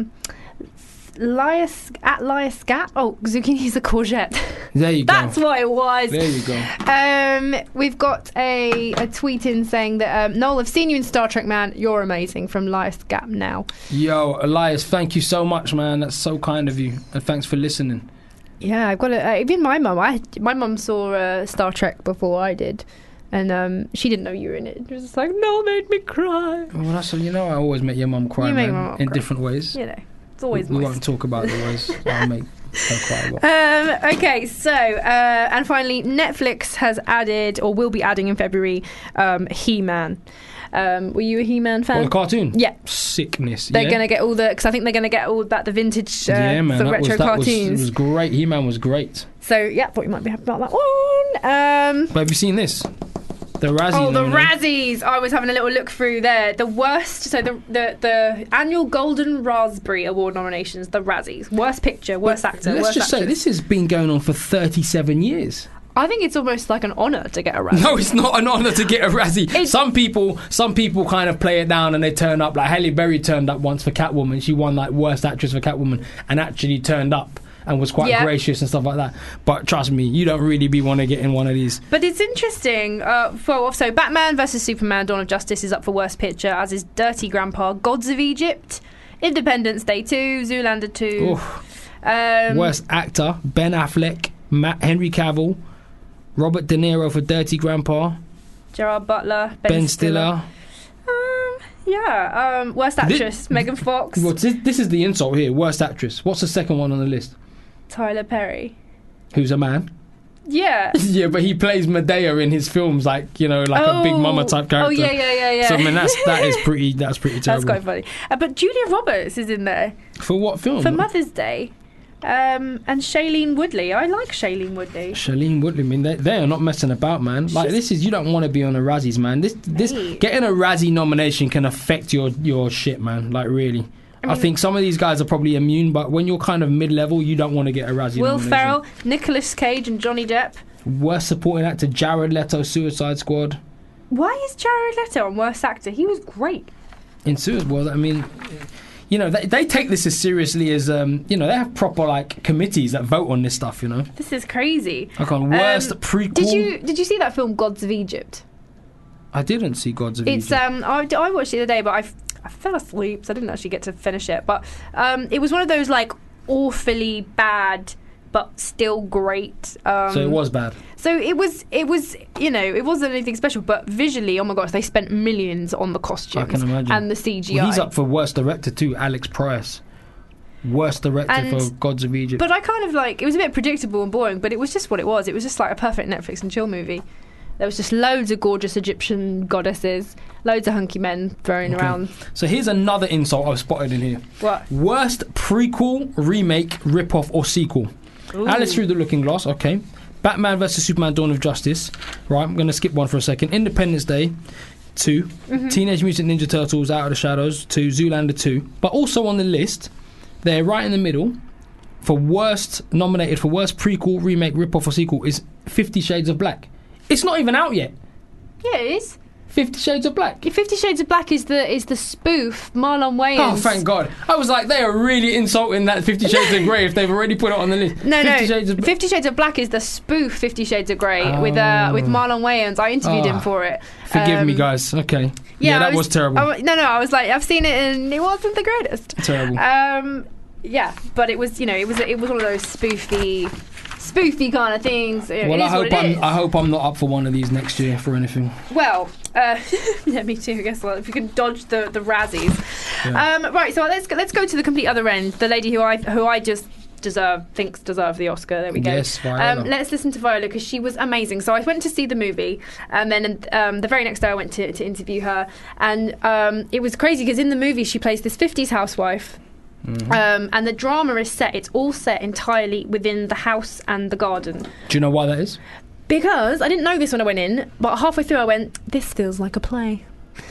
Lias Gat. Oh, zucchini's a courgette. There you go. That's what it was. There you go. We've got a tweet in saying that Noel, I've seen you in Star Trek, man. You're amazing. From Lias Gap now. Yo, Elias, thank you so much, man. That's so kind of you, and thanks for listening. Yeah, I've got even my mum. My mum saw Star Trek before I did, and she didn't know you were in it. She was just like, "No, made me cry." Well, that's I always make your mum cry, man, in different ways. It's always. We won't talk about the ways I make her cry a lot. Okay, so and finally, Netflix has added or will be adding in February, He-Man. Were you a He-Man fan? Well, the cartoon? Yeah. Sickness. They're going to get because I think they're going to get all back the vintage retro cartoons. It was great. He-Man was great. So, thought you might be happy about that one. But have you seen this? The Razzie. Oh, the Razzies. I was having a little look through there. The worst, so the annual Golden Raspberry Award nominations, the Razzies. Worst picture, worst actor, Let's just say, this has been going on for 37 years. I think it's almost like an honour to get a Razzie. No, it's not an honour to get a Razzie. Some people kind of play it down and they turn up. Like Halle Berry turned up once for Catwoman. She won like worst actress for Catwoman and actually turned up and was quite gracious and stuff like that. But trust me, you don't really want to get in one of these. But it's interesting. So Batman vs Superman: Dawn of Justice is up for worst picture, as is Dirty Grandpa, Gods of Egypt, Independence Day 2, Zoolander 2. Worst actor: Ben Affleck, Henry Cavill, Robert De Niro for Dirty Grandpa, Gerard Butler, Ben Stiller. Worst actress: Megan Fox. Well, this is the insult here. Worst actress. What's the second one on the list? Tyler Perry. Who's a man? Yeah. Yeah, but he plays Medea in his films, like a Big Mama type character. Oh yeah. So I mean, that's pretty terrible. That's quite funny. But Julia Roberts is in there. For what film? For Mother's Day. And Shailene Woodley. I like Shailene Woodley. Shailene Woodley. I mean, they are not messing about, man. Like, this is, you don't want to be on a Razzies, man. This getting a Razzie nomination can affect your shit, man. Like, really. I think some of these guys are probably immune, but when you're kind of mid-level, you don't want to get a Razzie Will nomination. Ferrell, Nicolas Cage and Johnny Depp. Worst supporting actor: Jared Leto, Suicide Squad. Why is Jared Leto on Worst Actor? He was great. In Suicide Squad, I mean, you know, they take this as seriously as, you know, they have proper, like, committees that vote on this stuff, you know. This is crazy. Like on Worst Prequel. Did you see that film Gods of Egypt? I didn't see Gods of It's Egypt. I watched it the other day, but I fell asleep, so I didn't actually get to finish it. But it was one of those like awfully bad, but still great. So it was bad. So it was, you know, it wasn't anything special, but visually, oh my gosh, they spent millions on the costumes I can imagine. and the CGI. Well, he's up for Worst Director too, Alex Price. Worst Director And- for Gods of Egypt. But I kind of like, it was a bit predictable and boring, but it was just what it was. It was just like a perfect Netflix and chill movie. There was just loads of gorgeous Egyptian goddesses, loads of hunky men thrown around. So here's another insult I've spotted in here. What? Worst prequel, remake, rip-off or sequel. Ooh. Alice Through the Looking Glass, okay. Batman vs Superman Dawn of Justice. Right, I'm going to skip one for a second. Independence Day 2. Teenage Mutant Ninja Turtles Out of the Shadows 2. Zoolander 2. But also on the list, they're right in the middle, nominated for worst prequel, remake, rip-off or sequel is 50 Shades of Black. It's not even out yet. Yeah, it is. 50 Shades of Black. 50 Shades of Black is the spoof Marlon Wayans. Oh, thank God. I was like, they are really insulting that 50 Shades of Grey if they've already put it on the list. No, 50 Shades of 50 Shades of Black is the spoof 50 Shades of Grey with Marlon Wayans. I interviewed him for it. Forgive me, guys. Okay. Yeah, that was terrible. I was like, I've seen it and it wasn't the greatest. Terrible. Yeah, but it was, you know, it was one of those spoofy kind of things. Well, I hope I'm not up for one of these next year for anything. Well, yeah, me too. I guess if you can dodge the Razzies. Yeah. Right, so let's go to the complete other end. The lady who I just thinks deserve the Oscar. There we go. Yes, Viola. Let's listen to Viola because she was amazing. So I went to see the movie, and then the very next day I went to interview her, and it was crazy because in the movie she plays this 50s housewife. And the drama is it's all set entirely within the house and the garden. Do you know why that is? Because I didn't know this when I went in, but halfway through I went, this feels like a play.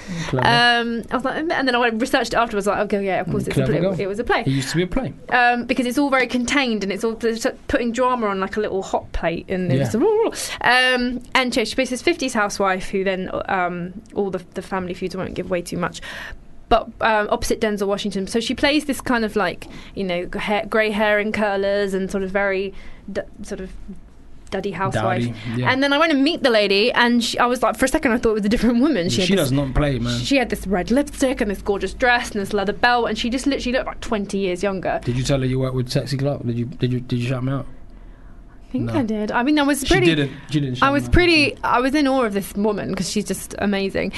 I was like, and then I researched it afterwards. Like, okay, yeah, of course it's a play. It was a play. It used to be a play. Because it's all very contained and it's all putting drama on like a little hot plate and and she plays this 50s housewife who then all the family feuds. I won't give away too much. But opposite Denzel Washington. So she plays this kind of like, you know, grey hair and curlers and sort of very sort of duddy housewife. Yeah. And then I went and meet the lady and I was like, for a second I thought it was a different woman. She does not play, man. She had this red lipstick and this gorgeous dress and this leather belt and she just literally looked like 20 years younger. Did you tell her you worked with Sexy Clark? Did you shout me out? I think I did. I mean, I was pretty... She didn't shout me out. I was in awe of this woman because she's just amazing.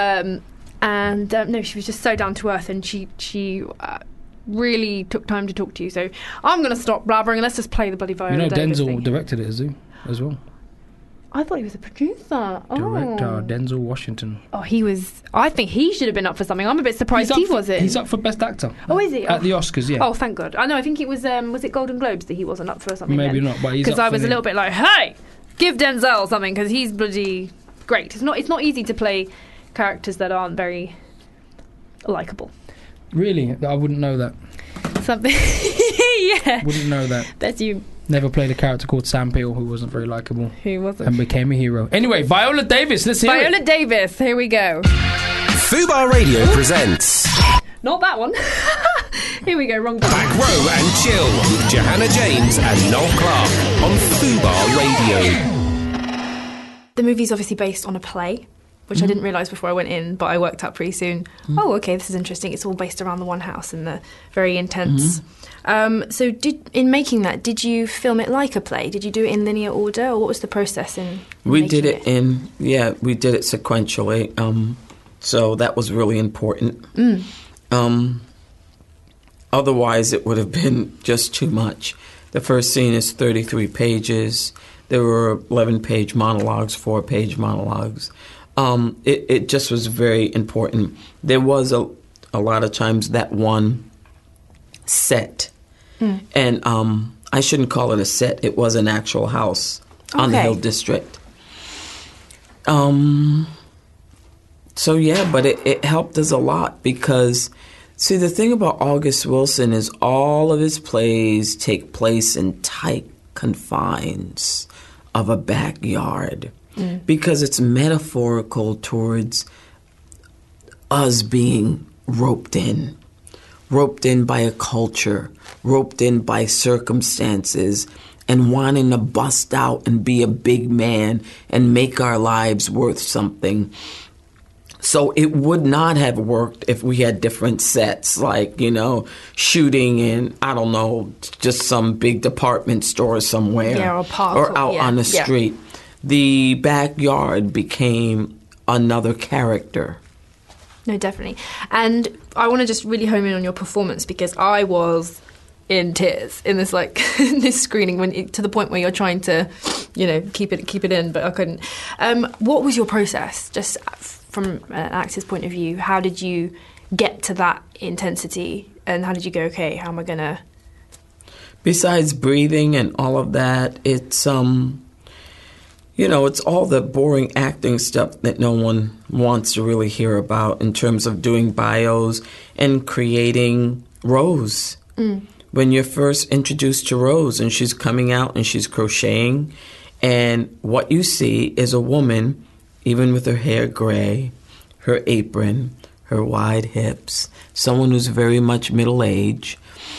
And no, she was just so down to earth, and she really took time to talk to you. So I'm going to stop blabbering and let's just play the bloody Viola. You know, Davis Denzel thing. directed it as well. I thought he was a producer. Director Denzel Washington. Oh, he was. I think he should have been up for something. I'm a bit surprised he wasn't. He's up for Best Actor. Oh, is he? At the Oscars, yeah. Oh, thank God. I know. I think it was. Was it Golden Globes that he wasn't up for something? Maybe not, but he's up because I for was a the- little bit like, hey, give Denzel something because he's bloody great. It's not easy to play characters that aren't very likable. Really? I wouldn't know that. Something. Yeah. Wouldn't know that. That's you. Never played a character called Sam Peel who wasn't very likable. Who wasn't? And became a hero. Anyway, Viola Davis, let's hear it. Viola Davis. Here we go. Fubar Radio presents Not that one. Here we go. Wrong button. Back Row and Chill with Johanna James and Noel Clark on Fubar Radio. The movie's obviously based on a play, which I didn't realise before I went in, but I worked out pretty soon. Oh, okay, this is interesting. It's all based around the one house and the very intense. So in making that, did you film it like a play? Did you do it in linear order, or what was the process in We did it we did it sequentially. So that was really important. Otherwise, it would have been just too much. The first scene is 33 pages. There were 11-page monologues, 4-page monologues. It just was very important. There was a lot of times that one set, and I shouldn't call it a set. It was an actual house on the Hill District. So yeah, but it helped us a lot because, see, the thing about August Wilson is all of his plays take place in tight confines of a backyard. because it's metaphorical towards us being roped in by a culture, roped in by circumstances, and wanting to bust out and be a big man and make our lives worth something. So it would not have worked if we had different sets, like, shooting in, I don't know, just some big department store somewhere. Yeah, or a park. Or out on the street. The backyard became another character. No, definitely. And I want to just really home in on your performance, because I was in tears in this this screening to the point where you're trying to, keep it in, but I couldn't. What was your process, just from an actor's point of view? How did you get to that intensity, and how did you go, okay, how am I gonna? Besides breathing and all of that, it's it's all the boring acting stuff that no one wants to really hear about in terms of doing bios and creating Rose. When you're first introduced to Rose and she's coming out and she's crocheting, and what you see is a woman, even with her hair gray, her apron, her wide hips, someone who's very much middle-aged,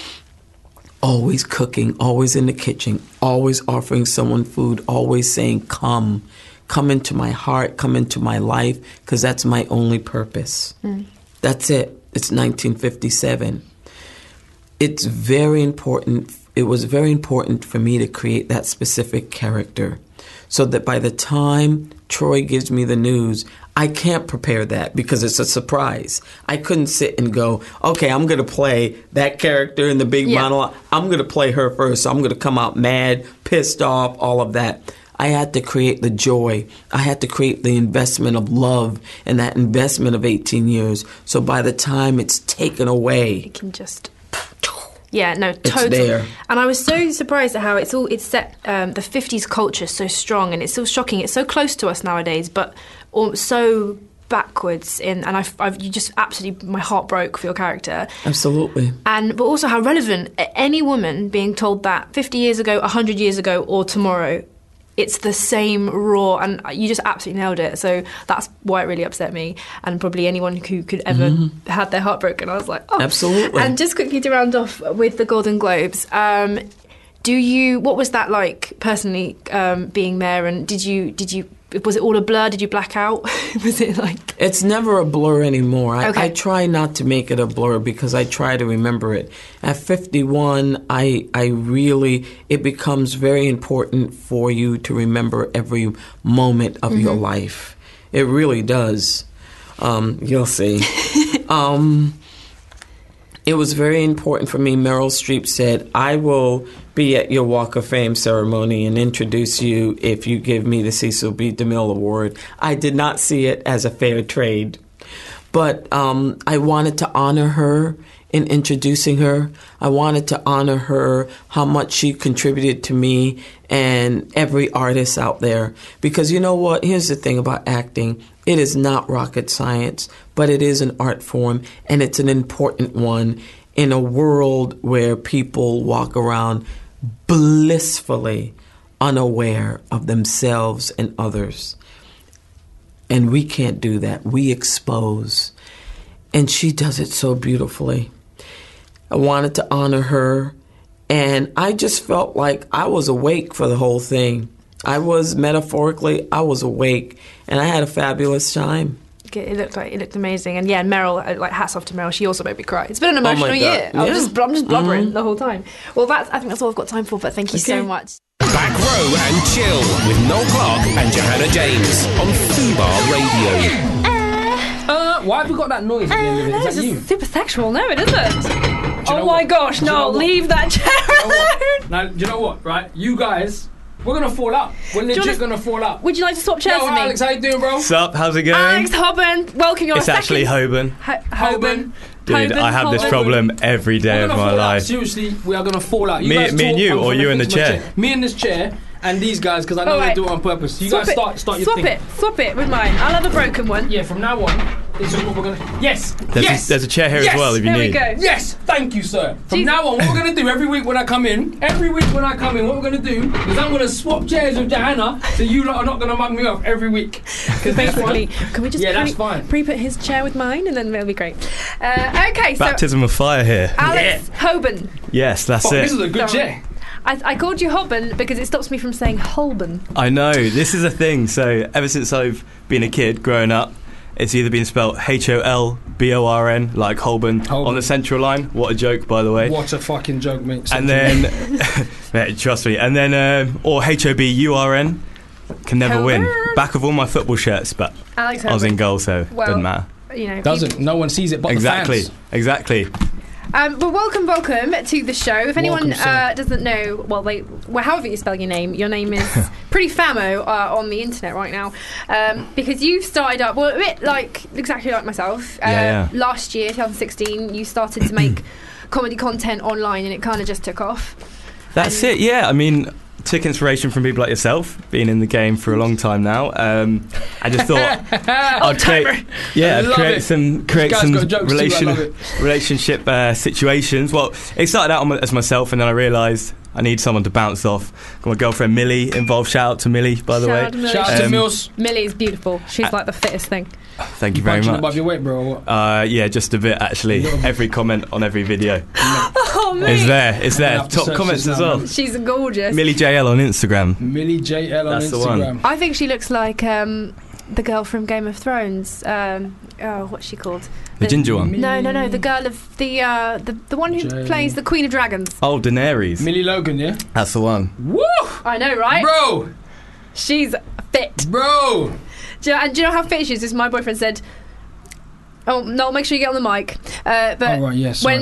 always cooking, always in the kitchen, always offering someone food, always saying, come into my heart, come into my life, because that's my only purpose. That's it. It's 1957. It's very important. It was very important for me to create that specific character, so that by the time Troy gives me the news, I can't prepare that because it's a surprise. I couldn't sit and go, okay, I'm going to play that character in the big monologue. I'm going to play her first. So I'm going to come out mad, pissed off, all of that. I had to create the joy. I had to create the investment of love and that investment of 18 years. So by the time it's taken away, it can just... Yeah, no, totally. It's there. And I was so surprised at how it's set, the 50s culture so strong, and it's so shocking. It's so close to us nowadays, but so backwards you just absolutely, my heart broke for your character. Absolutely. But also how relevant any woman being told that 50 years ago, 100 years ago, or tomorrow, it's the same raw, and you just absolutely nailed it. So that's why it really upset me, and probably anyone who could ever had their heart broken. I was like, oh. Absolutely. And just quickly to round off with the Golden Globes, what was that like personally, being there, and was it all a blur? Did you black out? Was it like... It's never a blur anymore. Okay. I try not to make it a blur because I try to remember it. At 51, it becomes very important for you to remember every moment of your life. It really does. You'll see. It was very important for me. Meryl Streep said, I will be at your Walk of Fame ceremony and introduce you if you give me the Cecil B. DeMille Award. I did not see it as a fair trade, but I wanted to honor her in introducing her. I wanted to honor her, how much she contributed to me and every artist out there. Because you know what? Here's the thing about acting. It is not rocket science, but it is an art form, and it's an important one in a world where people walk around blissfully unaware of themselves and others. And we can't do that. We expose. And she does it so beautifully. I wanted to honor her, and I just felt like I was awake for the whole thing. I was awake, and I had a fabulous time. It looked amazing, and Meryl, hats off to Meryl. She also made me cry. It's been an emotional year. I'm just blubbering the whole time. Well, I think that's all I've got time for. But thank you so much. Back Row and Chill with Noel Clark and Johanna James on Fubar Radio. Why have we got that noise at the end of it? Is that you? Super sexual. No, it isn't. Oh my gosh, no! Leave that chair alone. Now, do you know what? Right, you guys. We're gonna fall out. We're legit gonna fall out. Would you like to swap chairs with me? Alex, how you doing, bro? What's up? How's it going? Alex Hoban, welcome. It's actually Hoban. Hoban. Dude, I have this problem every day of my life. Seriously, we are gonna fall out. Me and you, or you in the chair? Me in this chair, and these guys, because I know they do it on purpose. You guys start your thing. Swap it with mine. I'll have a broken one. Yeah, from now on. This is what we're gonna. Yes. There's a chair here as well if you There we need. go. Yes, thank you, sir. From now on, what we're going to do every week when I come in, what we're going to do is I'm going to swap chairs with Johanna, so you lot are not going to mug me off every week. Because Basically, can we just that's fine. pre-put his chair with mine, and then it'll be great. Okay, so Baptism of fire here. Alex Hoban. Yes, that's Oh, it. this is a good Sorry. chair. I called you Hoban because it stops me from saying Holban. I know, this is a thing. So ever since I've been a kid, growing up, it's either been spelled Holborn, like Holborn, on the Central Line. What a joke, by the way. What a fucking joke, mate. And then, mate, trust me. And then, or Hoburn. Can never win. Back of all my football shirts, but Alex I was in Hoban. goal, so Well, doesn't matter. You know, Doesn't. No one sees it but Exactly, the fans. exactly. But welcome to the show. If anyone Welcome, sir. doesn't know, however you spell your name is pretty famo on the internet right now, because you started up a bit exactly like myself. Yeah. Last year, 2016, you started to make comedy content online, and it kind of just took off. That's it, yeah. I mean, took inspiration from people like yourself, being in the game for a long time now. I just thought I'd create some relationship situations. Well, it started out as myself, and then I realised I need someone to bounce off. Got my girlfriend Millie involved. Shout out to Millie, by the way. Shout out to Mills. Millie's beautiful. She's like the fittest thing. Thank you very Punching much. above your weight, bro, or what? Yeah, just a bit actually. Every comment on every video Oh, mate. is there. It's I'm gonna there. have to Top search comments this as now, well. man. She's gorgeous. Millie JL on Instagram. Millie JL on That's the one. Instagram. I think she looks like the girl from Game of Thrones. What's she called? The ginger one. No. The girl of the one who plays the Queen of Dragons. Oh, Daenerys. Millie Logan, yeah? That's the one. Woo! I know, right? Bro! She's fit. Bro! Do you know how fit she is? This my boyfriend said. Oh no! Make sure you get on the mic. But Oh, right, yes. when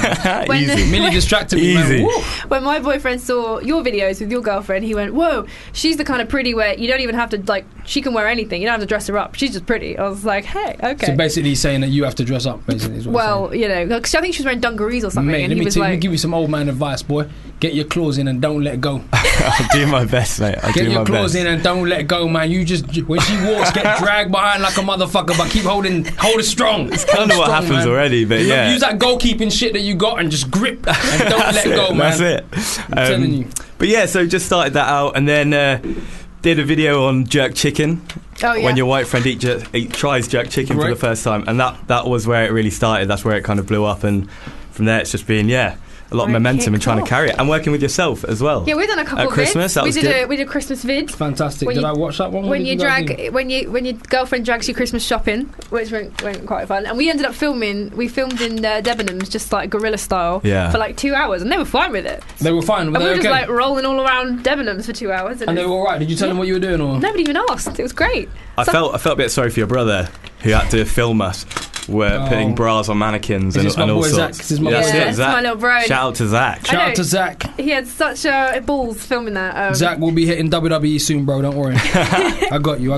Easy. Millie distracted me, man. Easy. Woo! when my boyfriend saw your videos with your girlfriend, he went, "Whoa, she's the kind of pretty where you don't even have to she can wear anything. You don't have to dress her up. She's just pretty." I was like, "Hey, okay." So basically he's saying that you have to dress up, basically. Is what Well, you know, because I think she was wearing dungarees or something, Mate, and let he me, was let me like, give you some old man advice, boy. Get your claws in and don't let go. I'll do my best, mate. I'll Get do your my claws best. in and don't let go, man. You just, when she walks, get dragged behind like a motherfucker, but keep holding strong. It's kind of what happens already, but yeah. Use that goalkeeping shit that you got and just grip and don't let go, man. That's it. I'm telling you. But yeah, so just started that out, and then did a video on jerk chicken. "Oh yeah." When your white friend tries jerk chicken for Right. the first time, and that was where it really started. That's where it kind of blew up, and from there it's just been a lot of Right, momentum in trying cool. to carry it, and working with yourself as well. Yeah, we've done a couple At of Christmas, vids. that was good. We did a Christmas vid. Fantastic. When Did you- I watch that one? What When did you guys do? when your girlfriend drags you Christmas shopping, which went quite fun, and we ended up filming. We filmed in Debenhams, just like guerrilla style, Yeah. for like 2 hours, and they were fine with it. They were fine. Were And we they were just okay? like rolling all around Debenhams for 2 hours, And they were alright. Did you tell them what you were doing, or? nobody even asked. It was great. I felt a bit sorry for your brother who had to film us. We're putting bras on mannequins Is and this my all boy sorts. Zach? Is this my That's boy it, Zach? That's Zach. my little bro. Shout out to Zach. Shout I out know. to Zach. He had such balls filming that. Zach will be hitting WWE soon, bro. Don't worry. I got you.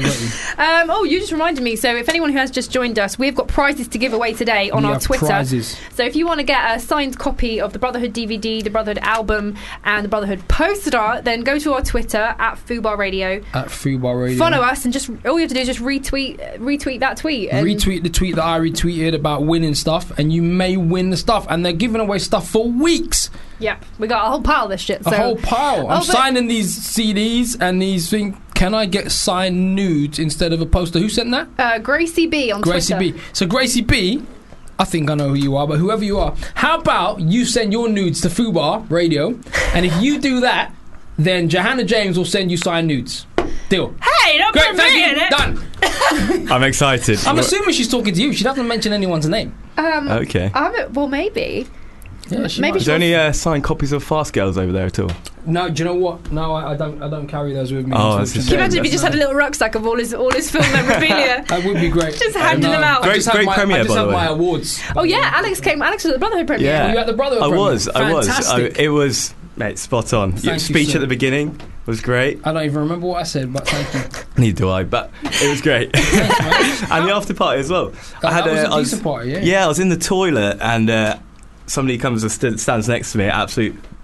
You just reminded me. So, if anyone who has just joined us, we've got prizes to give away today on We our have Twitter. prizes. So, if you want to get a signed copy of the Brotherhood DVD, the Brotherhood album, and the Brotherhood poster, then go to our Twitter at Fubar Radio. At Fubar Radio. Follow us, and just all you have to do is just retweet that tweet. And Retweet the tweet that I retweeted about winning stuff, and you may win the stuff. And they're giving away stuff for weeks. Yeah, we got a whole pile of this shit. A So. whole pile. I'm but- signing these CDs and these things. Can I get signed nudes instead of a poster? Who sent that? Gracie B on Gracie Twitter. B. So Gracie B, I think I know who you are, but whoever you are, how about you send your nudes to Fubar Radio, and if you do that, then Johanna James will send you signed nudes. Deal. Hey, don't Great, put thank me you. in it. Done. I'm excited. I'm assuming she's talking to you. She doesn't mention anyone's name. Okay. Well, maybe. Yeah, she Maybe might. Is there any signed copies of Fast Girls over there at all? No, do you know what? No, I don't carry those with me. Oh, that's a Can you shame. imagine if you just had a little rucksack of all his film memorabilia? That would be great. Just handing them out. I just have Great my, premiere, I just by have the way. my awards. Oh yeah, Alex was at the Brotherhood premiere. Yeah. Were you at the Brotherhood I premiere? was. Fantastic. It was, mate, spot on. Your Thank you, speech sir. at the beginning was great. I don't even remember what I said, but thank you. Neither do I, but it was great. And the after party as well. That was a decent party, yeah. Yeah, I was in the toilet and somebody comes and stands next to me, absolute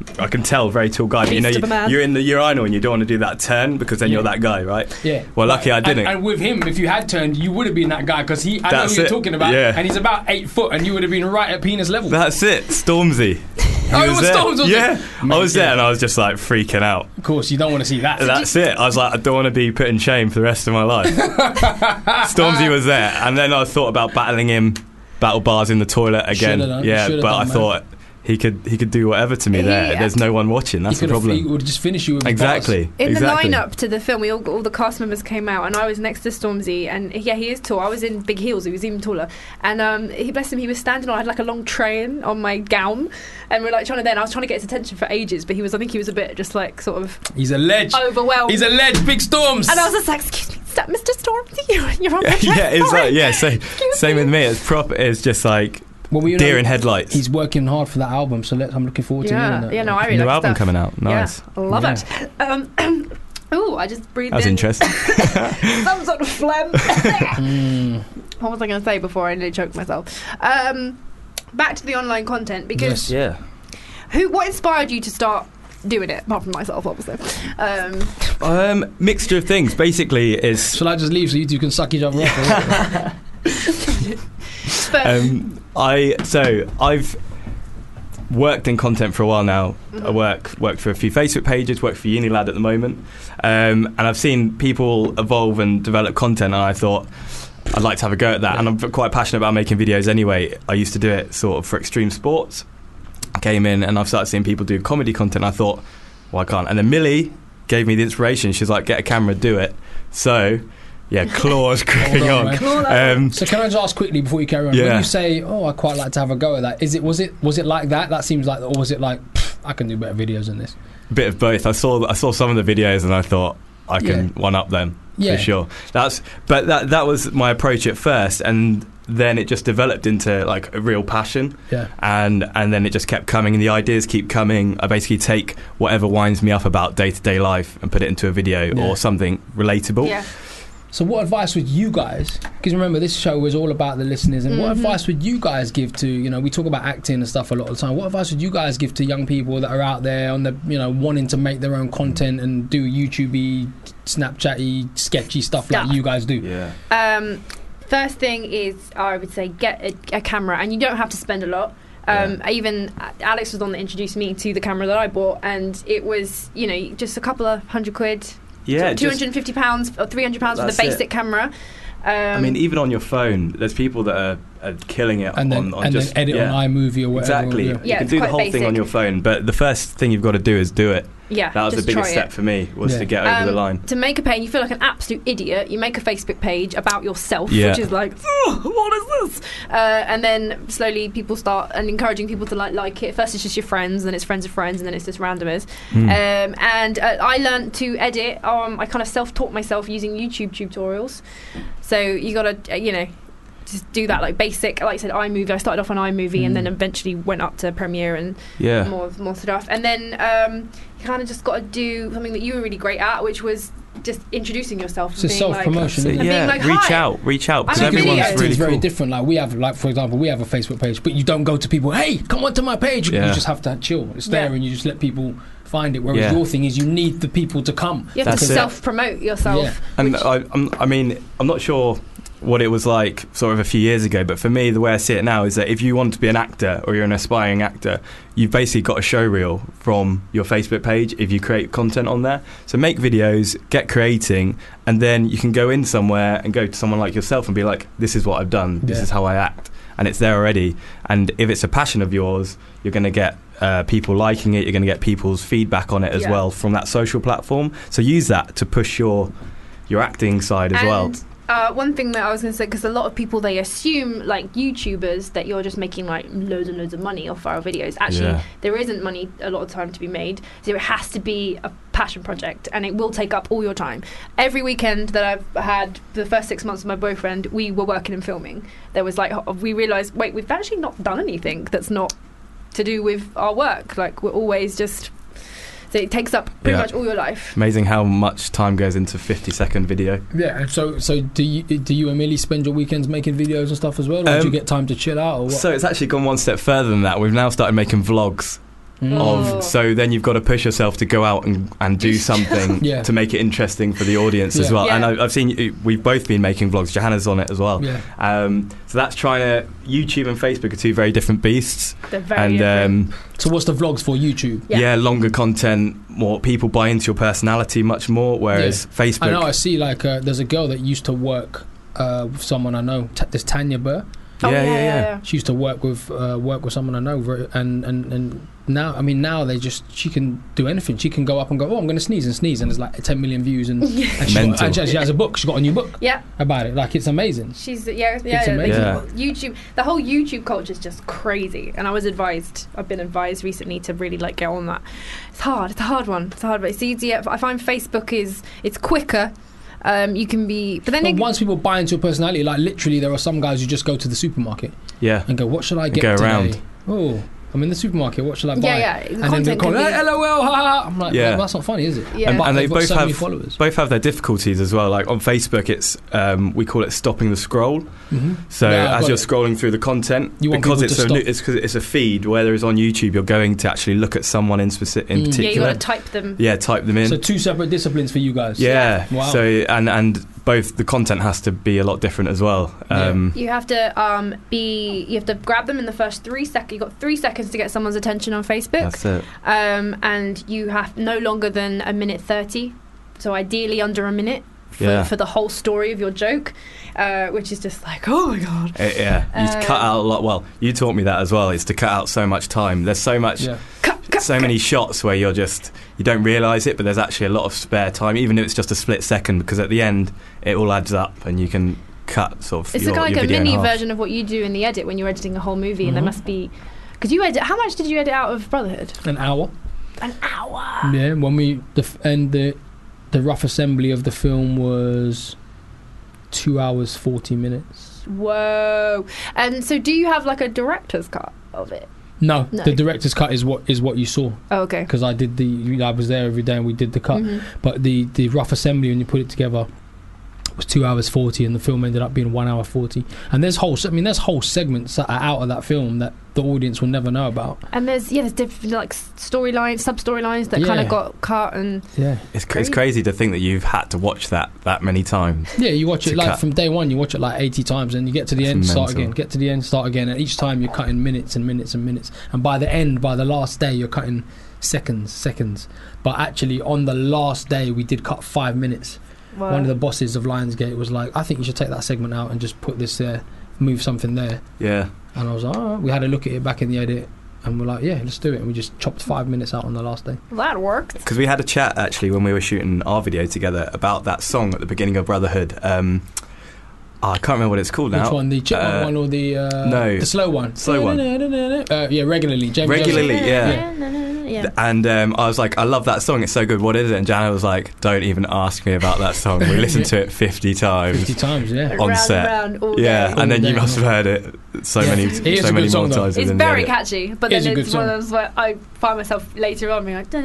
I can tell, very tall guy. But, you know, Beast of a man. you're in the urinal and you don't want to do that turn because then you're that guy, right? Yeah. Well, lucky I didn't. And with him, if you had turned, you would have been that guy because I know That's who you're it. talking about. Yeah. And he's about 8 foot, and you would have been right at penis level. That's it, Stormzy. Oh, it was there. Storms, was it? Yeah, Mate, I was there yeah. and I was just like freaking out. Of course, you don't want to see that. That's it. I was like, I don't want to be put in shame for the rest of my life. Stormzy was there, and then I thought about battling him, battle bars in the toilet again. Should've done. Yeah, Should've but done, I man. thought he could do whatever to me there. There's no one watching. That's he the problem. He would just finish you with Exactly. bars. In exactly. the lineup to the film, all the cast members came out, and I was next to Stormzy, and yeah, he is tall. I was in big heels; he was even taller. And he, bless him, he was standing on. I had like a long train on my gown, and we're like trying to. Then I was trying to get his attention for ages, but I think he was a bit just like sort of. He's a ledge. Overwhelmed. He's a ledge. Big Storms. And I was just like, "Excuse me, is that Mr. Stormzy? You're on the train." Yeah, it's Sorry. like same with me. It's proper. It's just like you deer know, in headlights. He's working hard for that album, so I'm looking forward to hearing that. Yeah, no, I really New like album stuff. coming out. Nice. Yeah, I love Yeah. it. Oh, I just breathed That was in interesting. some sort of phlegm. What was I going to say before I nearly choked myself? Back to the online content, because Yeah. what inspired you to start doing it, apart from myself, obviously? Mixture of things. Basically, is Shall I just leave so you two can suck each other up? I've worked in content for a while now. Mm-hmm. I worked for a few Facebook pages, work for Unilad at the moment, and I've seen people evolve and develop content, and I thought I'd like to have a go at that. And I'm quite passionate about making videos anyway. I used to do it sort of for extreme sports. I came in and I've started seeing people do comedy content. I thought, why can't? And then Millie gave me the inspiration. She's like, get a camera, do it. So yeah, claws gripping on. So can I just ask quickly before you carry on? Yeah. When you say, "Oh, I quite like to have a go at that," was it like that? That seems like, or was it like, I can do better videos than this? Bit of both. I saw some of the videos and I thought I can one up them Yeah. for sure. That was my approach at first, and then it just developed into like a real passion. Yeah. And then it just kept coming, and the ideas keep coming. I basically take whatever winds me up about day-to-day life and put it into a video or something relatable. Yeah. So what advice would you guys, because remember this show was all about the listeners, and what advice would you guys give to, we talk about acting and stuff a lot of the time, what advice would you guys give to young people that are out there on the, wanting to make their own content and do YouTube-y, Snapchat-y, sketchy stuff like you guys do? Yeah. First thing is, I would say, get a camera, and you don't have to spend a lot. Even Alex was the one that introduced me to the camera that I bought, and it was, just a couple of £100. Yeah, £250 or £300 for the That's basic it. camera. I mean, even on your phone, there's people that are killing it And then, on just then edit on iMovie or whatever. Exactly. Yeah. You Yeah, can it's do the quite whole thing basic. on your phone, but the first thing you've got to do is do it. Yeah, That was the just biggest try step it. for me, was to get over the line. To make a page, you feel like an absolute idiot. You make a Facebook page about yourself, Yeah. which is like, what is this? And then slowly people start and encouraging people to like it. First it's just your friends, then it's friends of friends, and then it's just randomers. And I learned to edit. I kind of self-taught myself using YouTube tutorials. So you got to, just do that, like basic, like I said, iMovie. I started off on iMovie and then eventually went up to Premiere and more stuff. And then you kind of just got to do something that you were really great at, which was just introducing yourself. So self-promotion. Like, and being like, reach out, because I'm everyone's really really it's very cool. different. Like we have, for example, we have a Facebook page, but you don't go to people, hey, come onto my page. Yeah. You just have to chill. It's there, Yeah. and you just let people find it. Whereas Yeah. your thing is, you need the people to come. You have That's to it. self-promote yourself. Yeah. And I'm not sure what it was like sort of a few years ago, but for me, the way I see it now is that if you want to be an actor or you're an aspiring actor, you've basically got a show reel from your Facebook page if you create content on there. So make videos, get creating, and then you can go in somewhere and go to someone like yourself and be like, this is what I've done, this is how I act, and it's there already. And if it's a passion of yours, you're going to get people liking it, you're going to get people's feedback on it as well from that social platform. So use that to push your acting side as well. One thing that I was going to say, because a lot of people, they assume, like YouTubers, that you're just making like loads and loads of money off our videos. Actually, there isn't money a lot of time to be made, so it has to be a passion project, and it will take up all your time. Every weekend that I've had, the first 6 months with my boyfriend, we were working and filming. There was like, we realised, wait, we've actually not done anything that's not to do with our work. Like, we're always just... So it takes up pretty much all your life. Amazing how much time goes into 50-second video. Yeah. So do you and Millie spend your weekends making videos and stuff as well, or do you get time to chill out? Or what? So it's actually gone one step further than that. We've now started making vlogs. So then you've got to push yourself to go out and do something Yeah. to make it interesting for the audience as Yeah. well. Yeah. And I've seen we've both been making vlogs. Johanna's on it as well. Yeah. So that's trying to. YouTube and Facebook are two very different beasts. They're very different. So what's the vlogs for YouTube? Yeah, longer content, more people buy into your personality much more, whereas Facebook. I know. I see. Like, there's a girl that used to work with someone I know. There's Tanya Burr. Yeah. She used to work with someone I know, and now she can do anything. She can go up and go, I'm going to sneeze, and there's like 10 million views, and she has a book. She's got a new book. Yeah. About it. Like, it's amazing. She's It's amazing. YouTube, the whole YouTube culture is just crazy, and I've been advised recently to really like get on that. It's a hard one, but it's easier. I find Facebook it's quicker. You can be, but then once people buy into your personality, like literally, there are some guys who just go to the supermarket, and go, what should I get go today? around. Oh, I'm in the supermarket. What should I buy? Yeah. And then they call, hey, LOL, ha ha. I'm like, well, that's not funny, is it? Yeah. But And they they've got both so many have followers. both have their difficulties as well. Like on Facebook, it's we call it stopping the scroll. So Yeah, I've as got you're it. scrolling through the content, You want because people it's to a stop. it's 'cause it's a feed. Whereas on YouTube, you're going to actually look at someone in particular. Yeah, you got to type them. Yeah, type them in. So two separate disciplines for you guys. Yeah. Wow. So and both the content has to be a lot different as well. You have to you have to grab them in the first 3 seconds. You've got 3 seconds to get someone's attention on Facebook. That's it. And you have no longer than 1:30. So ideally under a minute for the whole story of your joke, which is just like, oh my god. You cut out a lot. Well, you taught me that as well. Is to cut out so much time. There's so much. So many shots where you don't realise it, but there's actually a lot of spare time, even if it's just a split second, because at the end it all adds up and you can cut sort of It's your, kind of your like a video in mini half. version of what you do in the edit when you're editing a whole movie, and there must be, because you edit. How much did you edit out of Brotherhood? An hour. An hour. Yeah, when the rough assembly of the film was 2 hours 40 minutes. Whoa! And so, do you have like a director's cut of it? No, the director's cut is what you saw. Oh, okay. Because I was there every day and we did the cut. But the rough assembly, when you put it together, was 2 hours 40, and the film ended up being 1 hour 40. And there's whole segments that are out of that film that the audience will never know about. And there's different like storylines, sub storylines that kind of got cut, and It's crazy to think that you've had to watch that many times. Yeah, you watch it to like cut. from day one. You watch it like 80 times, and you get to the end, start mental. again. Get to the end, start again, and each time you're cutting minutes and minutes and minutes. And by the last day, you're cutting seconds. But actually, on the last day, we did cut 5 minutes. Wow. One of the bosses of Lionsgate was like, I think you should take that segment out and just put this there, move something there. Yeah. And I was like, all right. We had a look at it back in the edit, and we're like, yeah, let's do it. And we just chopped 5 minutes out on the last day. Well, that worked. Because we had a chat actually when we were shooting our video together about that song at the beginning of Brotherhood. I can't remember what it's called now. Which one? The chipmunk one or the no, the slow one? Slow one. Yeah, regularly. James Regularly, Joseph. yeah. And I was like, I love that song, it's so good, what is it? And Jana was like, don't even ask me about that song. We listened to it 50 times. 50 times, yeah. On Round set. and round all yeah, day. and then All you day. must have heard it so many song, more though. times. It's within the very edit. catchy, but It then is a it's good one of song. those where I find myself later on being like, Do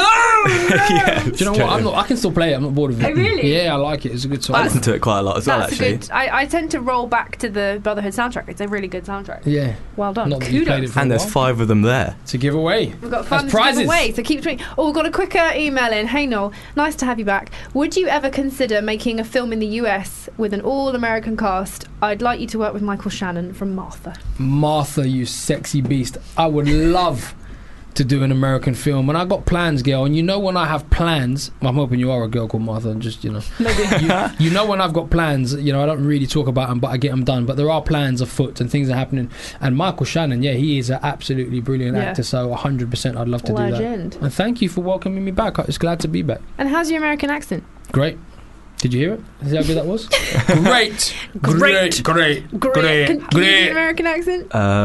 you know what? I can still play it. I'm not bored of it. Oh, really? Yeah, I like it. It's a good song. I listen to it quite a lot as well, That's actually. a good. I tend to roll back to the Brotherhood soundtrack. It's a really good soundtrack. Yeah. Well done. Not that you played it Kudos. for a And there's while. 5 of them there. To give away. We've got fun That's to give prizes. away, so keep tweeting. Oh, we've got a quicker email in. Hey Noel, nice to have you back. Would you ever consider making a film in the US with an all-American cast? I'd like you to work with Michael Shannon from Martha. Martha, you sexy beast. I would love to do an American film, and I got plans, girl. And you know when I have plans, I'm hoping you are a girl called Martha. And just you know when I've got plans, I don't really talk about them, but I get them done. But there are plans afoot and things are happening. And Michael Shannon, yeah, he is an absolutely brilliant Yeah. actor. So 100%, I'd love to Legend. do that. And thank you for welcoming me back. I was glad to be back. And how's your American accent? Great. Did you hear it? See how good that was? Great. Great. Great. Can you do an American accent?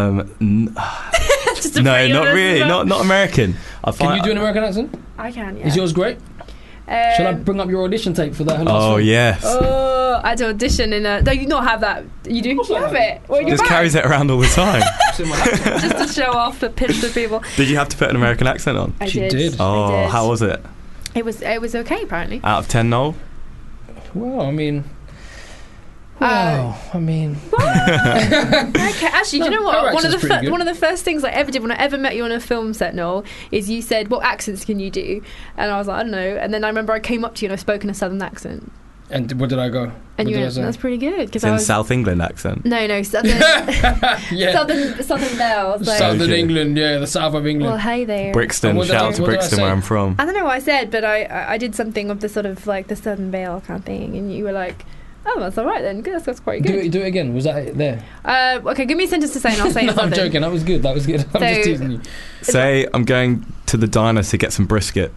Just a No, free not one as really. well. Not American. Can you do an American accent? I can, yeah. Is yours great? Shall I bring up your audition tape for that? Oh, yes. Oh, I had to audition in a... No, you not have that. You do? You have it. Well, Just carries it around all the time. Just to show off, to pitch to people. Did you have to put an American accent on? I did. Oh, I did. how was it? It was okay, apparently. Out of 10, Noel? Well, I mean, Well, I mean, Okay, actually, do you know Her what? accent's pretty good. One of the first things I ever did when I ever met you on a film set, Noel, is you said, "What accents can you do?" And I was like, "I don't know." And then I remember I came up to you and I spoke in a southern accent, and what did I go? and What you did I went, say? "That's pretty good." It's in South England accent. No, southern, Yeah. southern belle. Like, Southern Okay. England, yeah, the south of England. well, hey there. Brixton. And what did Shout I- out to what did I Brixton, say? where I'm from. I don't know what I said, but I did something of the sort of like the southern belle kind of thing, and you were like, "Oh, that's all right then. Good, that's quite good." Do it again. Was that it there? Okay, give me a sentence to say, and I'll say No, it. I'm joking. That was good. I'm So- just teasing you. Say, I'm going to the diner to get some brisket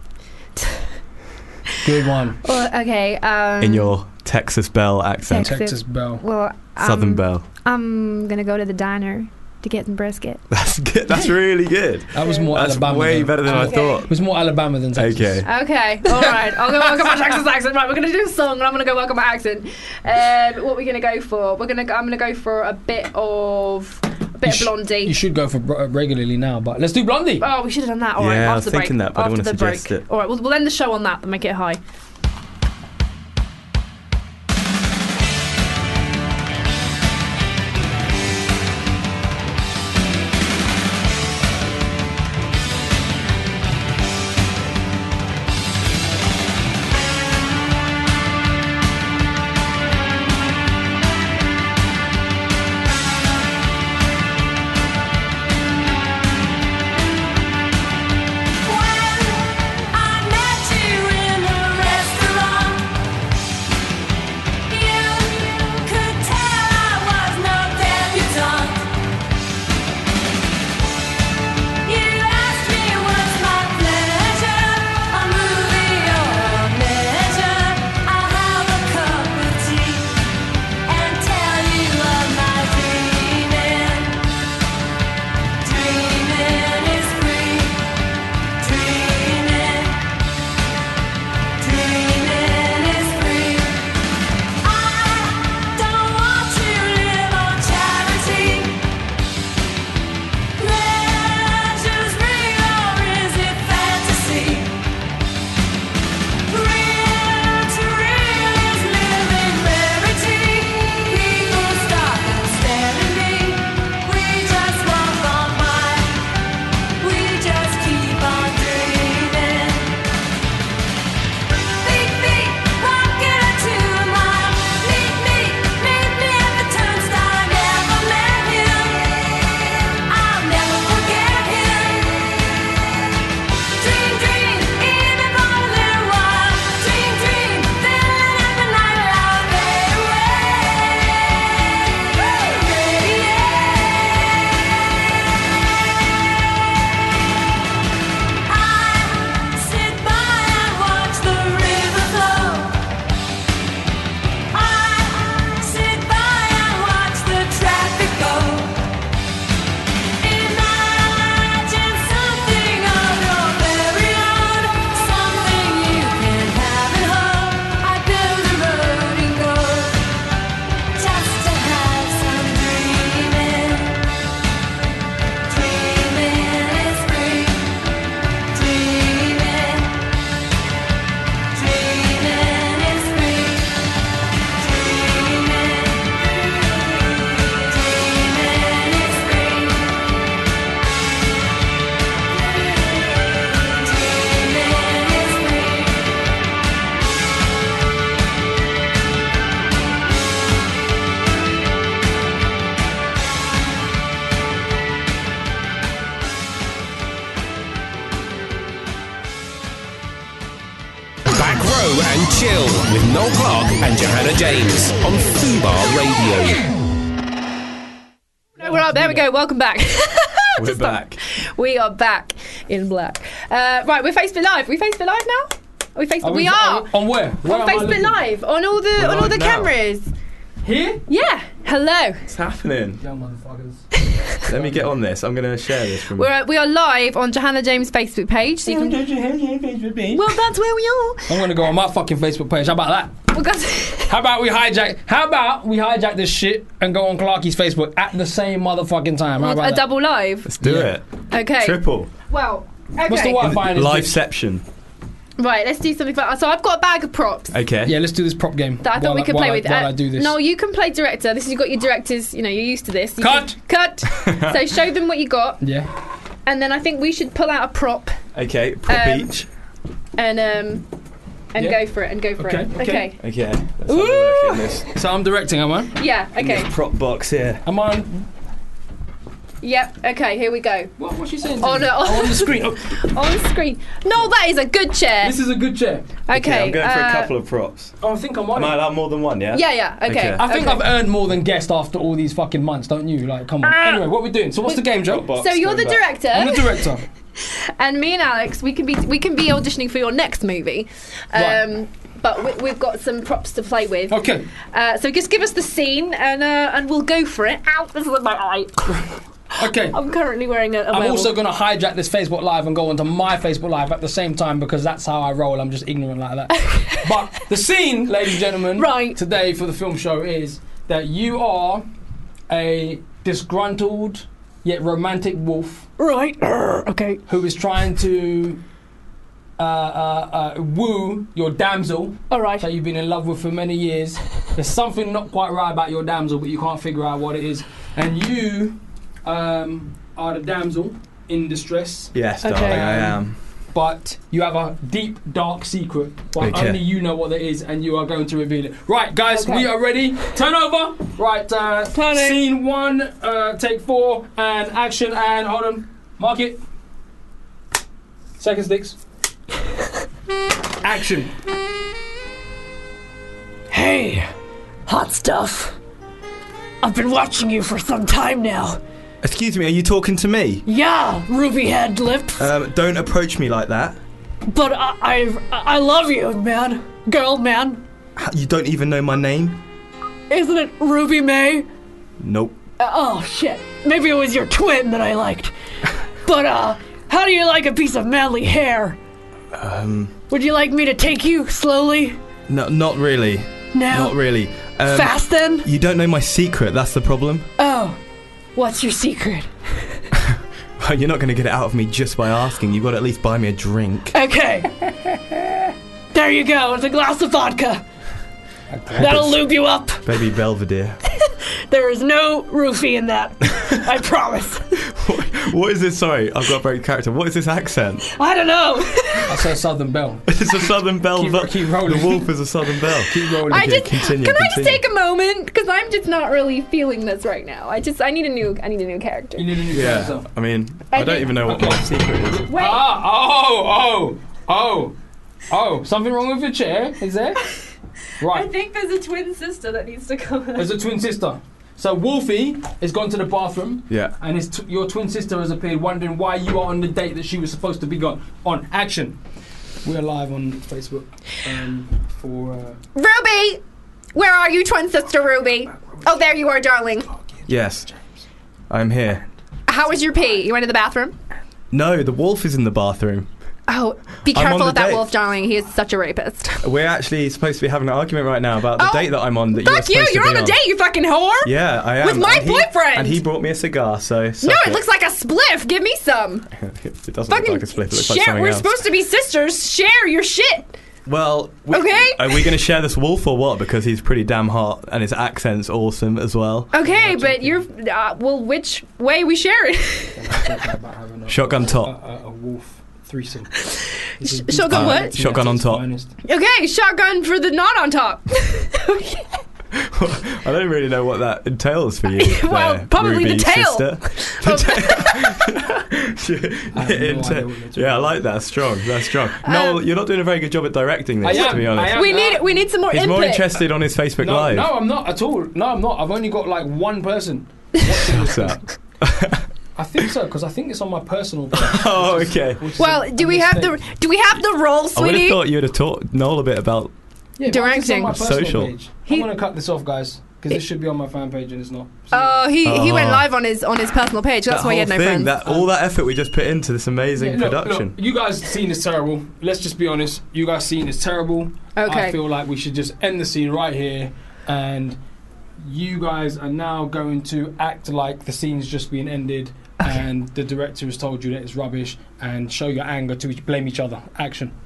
Good one. Well, okay. in your Texas Belle accent. Texas Belle. Well, Southern Belle. I'm gonna go to the diner to get some brisket. That's good. That's really good. That was more That's Alabama. way though. better than I Okay. thought. It was more Alabama than Texas. Okay. Okay, all right. I'll go work on my Texas accent. Right, we're gonna do a song, and I'm gonna go work on my accent. What are we gonna go for? I'm gonna go for a bit of Blondie. You should go for regularly now, but let's do Blondie. Oh, we should have done that. All right, Yeah, I after was the break. thinking that, but I after don't the wanna suggest break. it. All right, we'll end the show on that and make it high. I met you in a restaurant. You could tell I was no debutante. You asked me what's my pleasure, a movie or a measure. I'll have a cup of tea and tell you of my dreaming. Dreaming is free. Dreaming is free. I don't want to live on charity. Pleasure's real or is it fantasy? Real to real is living rarity. People stop and stare at me. We just walk on by. We just keep on dreaming. Beat me, walking a 2 mile. Meet me at the turnstile. I never met him. I'll never forget him. Dream, even for a little while. Dream, then let the night out fade away. I sit by and watch the river flow. I sit by and watch the traffic go. Imagine something of your very own, something you can have at home. I build a road and go just to have some dreaming. Dreaming is free. Dreaming is free. Dreaming is free. Dreaming is free. Back Row and Chill with Noel Clark and Johanna James on Fubar Radio. No, we're up. There we go. Welcome back. We're back. We are back in black. Right, we're Facebook Live. We Facebook Live now? Are we Facebook? We are On where? Where on am I Facebook looking? Live on all the live now. cameras. Here? Yeah. Hello. What's happening? Young motherfuckers. Let me get on this. I'm going to share this from. We are live on Johanna James' Facebook page. So you can. Well, that's where we are. I'm gonna go on my fucking Facebook page. How about that? Well, guys, How about we hijack this shit and go on Clarky's Facebook at the same motherfucking time? How about a that? double live. Let's do it. Okay. Triple. Well, okay. What's the Wi-Fi in this bitch? Liveception. Right, let's do something fun. So I've got a bag of props Okay. Yeah, let's do this prop game. that I thought we could play with. While I do this. No, you can play director. You've got your directors. You're used to this. Cut! Cut! So show them what you got. Yeah. And then I think we should pull out a prop Okay, prop each. and Yeah. go for it. Okay. Okay, let's have a Ooh. look at this. So I'm directing, am I? Yeah. Okay. This prop box here. Am I on? Yep. Okay. Here we go. What's she saying? On the screen. Oh. on screen. No, that is a good chair. This is a good chair. Okay. I'm going for a couple of props. Oh, I think I'm on Am I it. allowed more than one, yeah? Yeah. Okay. I think okay. I've earned more than guest after all these fucking months, don't you? Like, come on. Anyway, what we doing? So what's the game, Joe? So you're the director. I'm the director. And me and Alex, we can be auditioning for your next movie. Right. But we've got some props to play with. Okay. So just give us the scene and we'll go for it. Ow, this is my eye. Okay. I'm currently wearing a I'm werewolf. also going to hijack this Facebook Live and go onto my Facebook Live at the same time because that's how I roll. I'm just ignorant like that. But the scene, ladies and gentlemen, right. today for the film show is that you are a disgruntled yet romantic wolf. Right. Okay. Who is trying to woo your damsel. All right. That you've been in love with for many years. There's something not quite right about your damsel, but you can't figure out what it is. And you are the damsel in distress. Yes, darling, I am. But you have a deep, dark secret, but Okay. only you know what it is, and you are going to reveal it. Right, guys, Okay. we are ready. Turn over. Right, scene 1, take 4, and action, and hold on. Mark it. Second sticks. Action. Hey, hot stuff. I've been watching you for some time now. Excuse me, are you talking to me? Yeah, ruby head lips. Don't approach me like that. But I love you, man. Girl, man. You don't even know my name? Isn't it Ruby May? Nope. Oh, shit. Maybe it was your twin that I liked. But, how do you like a piece of manly hair? Would you like me to take you slowly? No, not really. No? Not really. Fast, then? You don't know my secret, that's the problem. Oh, what's your secret? You're not going to get it out of me just by asking. You've got to at least buy me a drink. Okay. There you go. It's a glass of vodka. That'll lube you up. Baby Belvedere. There is no roofie in that. I promise. What is this? Sorry, I've got a very character. What is this accent? I don't know. That's a Southern Belle. It's a Southern Belle. Keep rolling. The wolf is a Southern Belle. Keep rolling. I just continue. can I just take a moment because I'm just not really feeling this right now. I need a new character. You need a new Yeah, character. I mean, I don't even know what my secret is. Wait. Oh, something wrong with your chair, is there? Right. I think there's a twin sister that needs to come. There's a twin sister. So Wolfie has gone to the bathroom. Yeah. And your twin sister has appeared, wondering why you are on the date that she was supposed to be gone. On action. We're live on Facebook for. Ruby, where are you, twin sister Ruby? Oh, there you are, darling. Yes, I'm here. How was your pee? You went to the bathroom? No, the wolf is in the bathroom. Oh, be I'm careful on of the that date. wolf, darling. He is such a rapist. We're actually supposed to be having an argument right now about the date that I'm on. That Fuck you're you! supposed You're to on be a date, you fucking whore! Yeah, I am. With my And boyfriend! And he brought me a cigar, so. No, suck it looks like a spliff. Give me some. It doesn't look like a split. It looks like Share. something We're else. supposed to be sisters. Share your shit. Well, Okay. Are we going to share this wolf or what? Because he's pretty damn hot and his accent's awesome as well. Okay, but you're. Well, which way we share it? Shotgun top. A wolf threesome. Shotgun what? Shotgun on top. Okay, shotgun for the knot on top. I don't really know what that entails for you. Well, there, probably Ruby the tail. Sister. Yeah, I like that. Strong. That's strong. No, you're not doing a very good job at directing this, I am, to be honest. I am. We need some more He's input. more interested on his Facebook Live. No, I'm not at all. No, I'm not. I've only got like one person. What's that? I think so because I think it's on my personal page. Oh, okay. Well, do we have the role, I would have sweetie? thought you would have taught Noel a bit about Yeah, but I think it's on my personal social. page. I'm gonna cut this off, guys, because this should be on my fan page and it's not. Oh, he went live on his personal page. That's that why he had no whole thing, friends. all that effort we just put into this amazing Yeah, look, production. look, you guys seen is terrible. Let's just be honest. You guys seen is terrible. Okay. I feel like we should just end the scene right here, and you guys are now going to act like the scene's just been ended, and the director has told you that it's rubbish, and show your anger to blame each other. Action.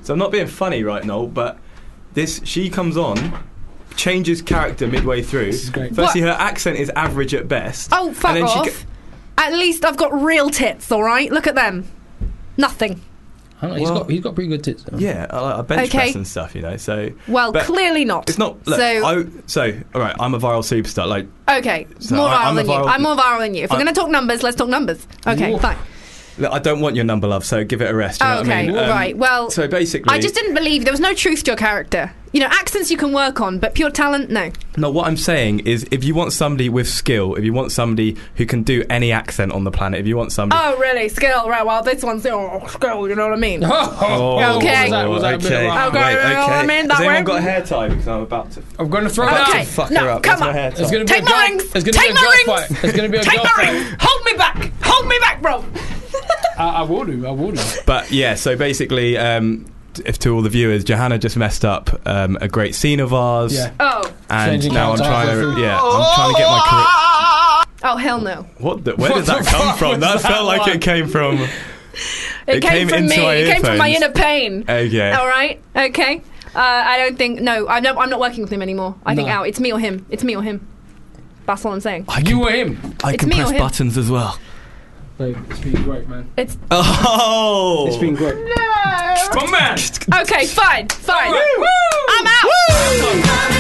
So I'm not being funny right now, but she comes on, changes character midway through. This is great. Firstly, her accent is average at best. Oh, fuck and then off. At least I've got real tits, alright? Look at them. Nothing. I don't know, he's got pretty good tits. Though. Yeah, I bench Okay. press and stuff, so. Well, but clearly not. It's not. Look, all right, I'm a viral superstar. Like, Okay, So more I'm viral a than you. viral- I'm more viral than you. If we're I'm- going to talk numbers, let's talk numbers. Okay, Ooh. fine. look, I don't want your number, love. So give it a rest. You know Okay, what I mean? right. Well, so basically, I just didn't believe there was no truth to your character. You know, accents you can work on, but pure talent, no. No, what I'm saying is, if you want somebody with skill, if you want somebody who can do any accent on the planet, if you want somebody. Oh, really? Skill, right? Well, this one's skill. You know what I mean? Oh, okay. Was that a bit Okay. of a- Okay, you know what I mean? That Has anyone way? got a hair tie? Because I'm about to. I'm going to throw about it Okay. to fuck No, her up. come Where's my on. hair tie? It's going to be Take a my jaw- rings. It's going to Take be a my jaw rings. fight. It's going to be a Take jaw my fight. rings. Hold me back. Hold me back, bro. I will do. But yeah, so basically, if to all the viewers, Johanna just messed up a great scene of ours. Yeah. Oh. And Changing now I'm character trying halfway to, through. I'm trying to get my Oh, hell no. career. Where did that come from? That felt like it came from. It came from into me. my It came from my earphones. inner pain. Okay. All right. Okay. I don't think. No, I'm not working with him anymore. I think No. out. It's me or him. It's me or him. That's all I'm saying. You or him? I It's can me press or him. buttons as well. Babe, it's been great, man. It's Oh! It's been great. My man. okay. Fine. Fine. All right. Woo! I'm out.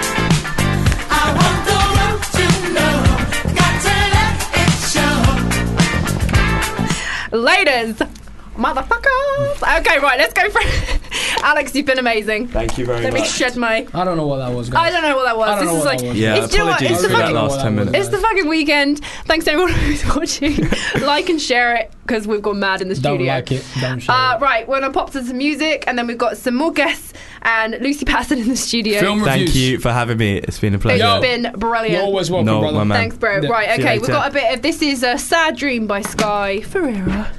Ladies, motherfuckers. Okay, right. Let's go for Alex. You've been amazing. Thank you very Let me much. shed my. I don't know what that was, guys. I don't know what that was. I don't know This is what like. that was. Yeah, It's, do you know what? apologies It's the for that fucking. last 10 minutes. It's the fucking weekend. Thanks to everyone who's watching. Like and share it because we've gone mad in the Don't studio. like it. Don't share it. Right, we're gonna pop to some music and then we've got some more guests and Lucy Patton in the studio. Film Thank reviews. you for having me. It's been a pleasure. It's been brilliant. You're always welcome, No, brother. my man. Thanks, bro. Yeah. Right, See you okay, we've later. got a bit of this is Sad Dream by Sky Ferreira.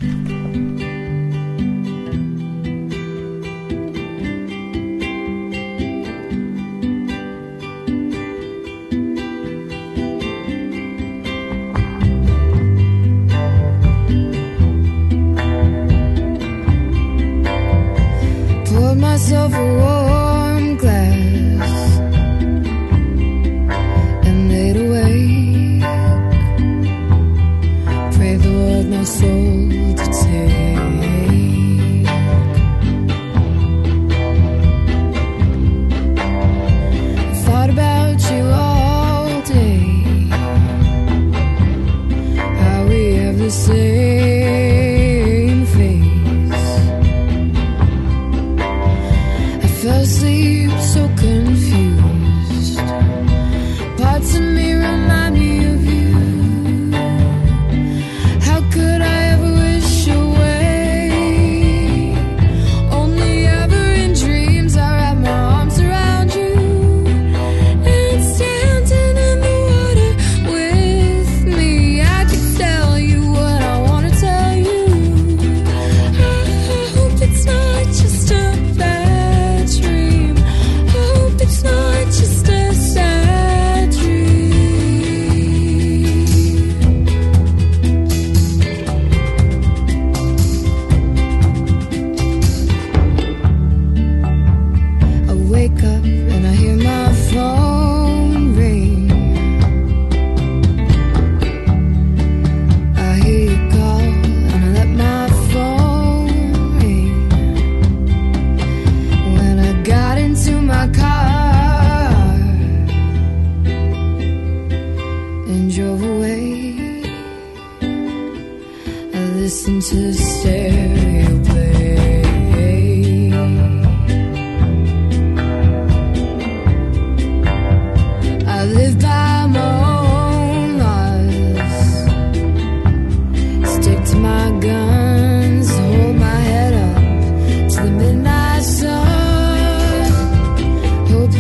Poured myself a warm glass and laid awake. Pray the Lord my soul to take. Thought about you all day. How we have the same face. I fell asleep so confused. Parts of me remind me of you. How could I ever wish away? Only ever in dreams I wrap my arms around you. And standing in the water with me, I could tell you what I want to tell you. I hope it's not just a bad dream. Hope it's not just a sad dream. I wake up and I hear my phone ring. I hear you call and I let my phone ring. When I got into my car and drove away, I listened to the stereo play. I live by my own laws. Stick to my guns, hold my head up to the midnight sun. Hope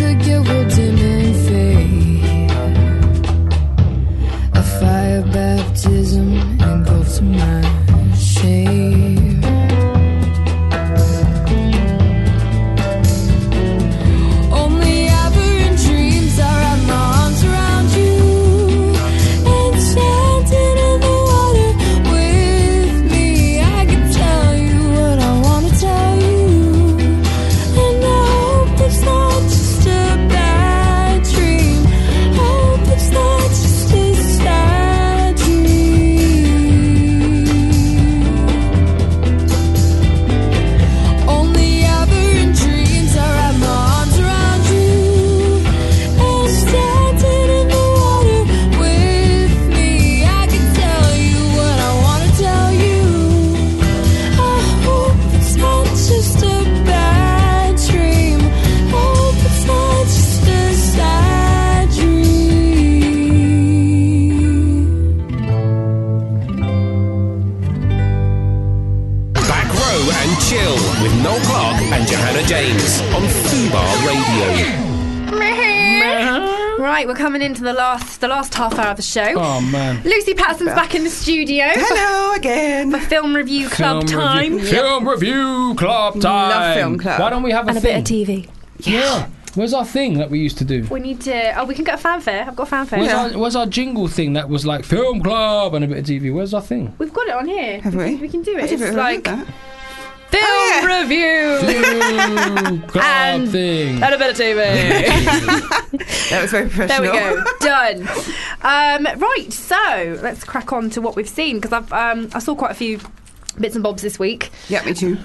Mix on Fubar Radio. Right, we're coming into the last half hour of the show. Oh man. Lucy Patterson's back in the studio. Hello again. For Film Review Club time. Film Review Club time. Love Film Club. Why don't we have and a thing? bit of TV. Yeah. Where's our thing that we used to do? We need to. Oh, we can get a fanfare. I've got a fanfare. Where's our jingle thing that was like Film Club and a bit of TV? Where's our thing? We've got it on here. Have we? We can do it. I didn't It's realise like that. Film Review Film Club and thing. And a bit of TV. That was very professional. There we go. Done. Right, so let's crack on to what we've seen because I saw quite a few bits and bobs this week. Yeah, me too.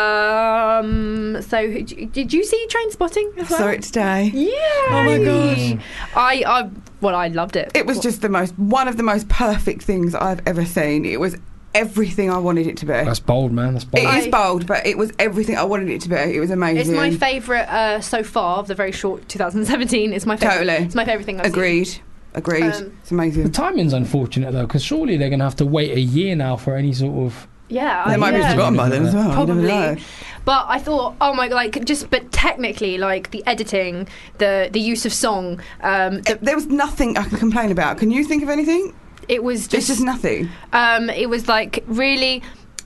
So did you see Trainspotting as well? Saw it today. Yeah. Oh my gosh. I loved it. It was just one of the most perfect things I've ever seen. It was everything I wanted it to be. That's bold, man. That's bold. It is bold, but it was everything I wanted it to be. It was amazing. It's my favourite so far of the very short 2017. It's my favourite. Totally. It's my favourite thing I've Agreed. seen. Agreed. It's amazing. The timing's unfortunate though, because surely they're going to have to wait a year now for any sort of. Yeah, They might be forgotten by then as well. Probably. You never know. But I thought, oh my god, but technically, like the editing, the use of song, there was nothing I could complain about. Can you think of anything? It was It's just nothing. It was like really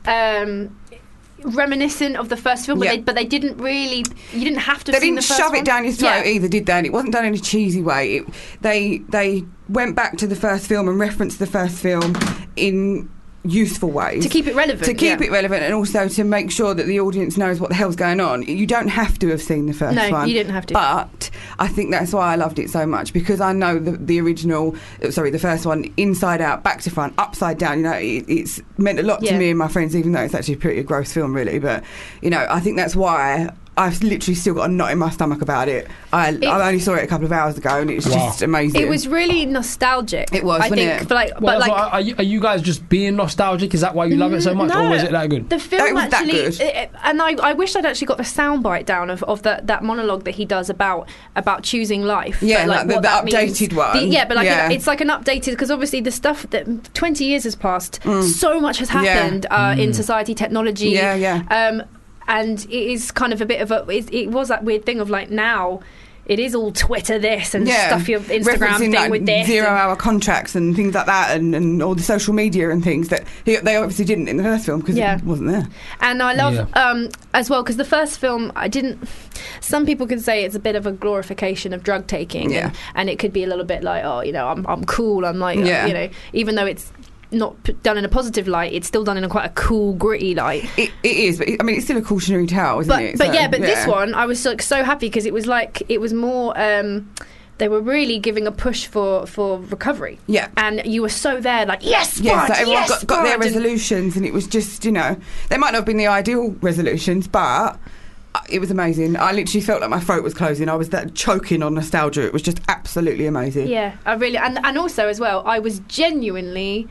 reminiscent of the first film, but they didn't really. You didn't have to. They have seen didn't the first shove one. it down your throat Yeah. either, did they? And it wasn't done in a cheesy way. They went back to the first film and referenced the first film in useful ways To keep it relevant, to keep yeah. it relevant, and also to make sure that the audience knows what the hell's going on. You don't have to have seen the first No, one. you didn't have to. But I think that's why I loved it so much, because I know the original, the first one, inside out, back to front, upside down. You know, it's meant a lot to Yeah. me and my friends, even though it's actually a pretty gross film, really. But you know, I think that's why I've literally still got a knot in my stomach about it. I only saw it a couple of hours ago, and it's just amazing. It was really nostalgic. It was, I wasn't think, it? but are you guys just being nostalgic? Is that why you love it so much, No, or was it that good? The film It was that actually, good. and I wish I'd actually got the soundbite down of that monologue that he does about choosing life. Yeah, but, like the what that updated means. one. Yeah, but like Yeah. it's like an updated, because obviously the stuff that 20 years has passed, so much has happened in society, technology. Yeah. And it is kind of a bit of it was that weird thing of like now. It is all Twitter this and stuff your Instagram Referencing, thing like, with this. 0-hour contracts and things like that, and all the social media and things that they obviously didn't in the first film because it wasn't there. And I love as well, because the first film some people could say it's a bit of a glorification of drug taking, and it could be a little bit like, oh, you know, I'm cool, I'm like, you know, even though it's not done in a positive light, it's still done in quite a cool, gritty light. It is, but I mean, it's still a cautionary tale, isn't it? But this one, I was so happy because it was like, it was more. They were really giving a push for recovery. Yeah, and you were so there, like yes, so Brad, everyone yes, got their Brad, and- resolutions, and it was just, you know, they might not have been the ideal resolutions, but it was amazing. I literally felt like my throat was closing. I was that choking on nostalgia. It was just absolutely amazing. Yeah, I really, and also as well, I was genuinely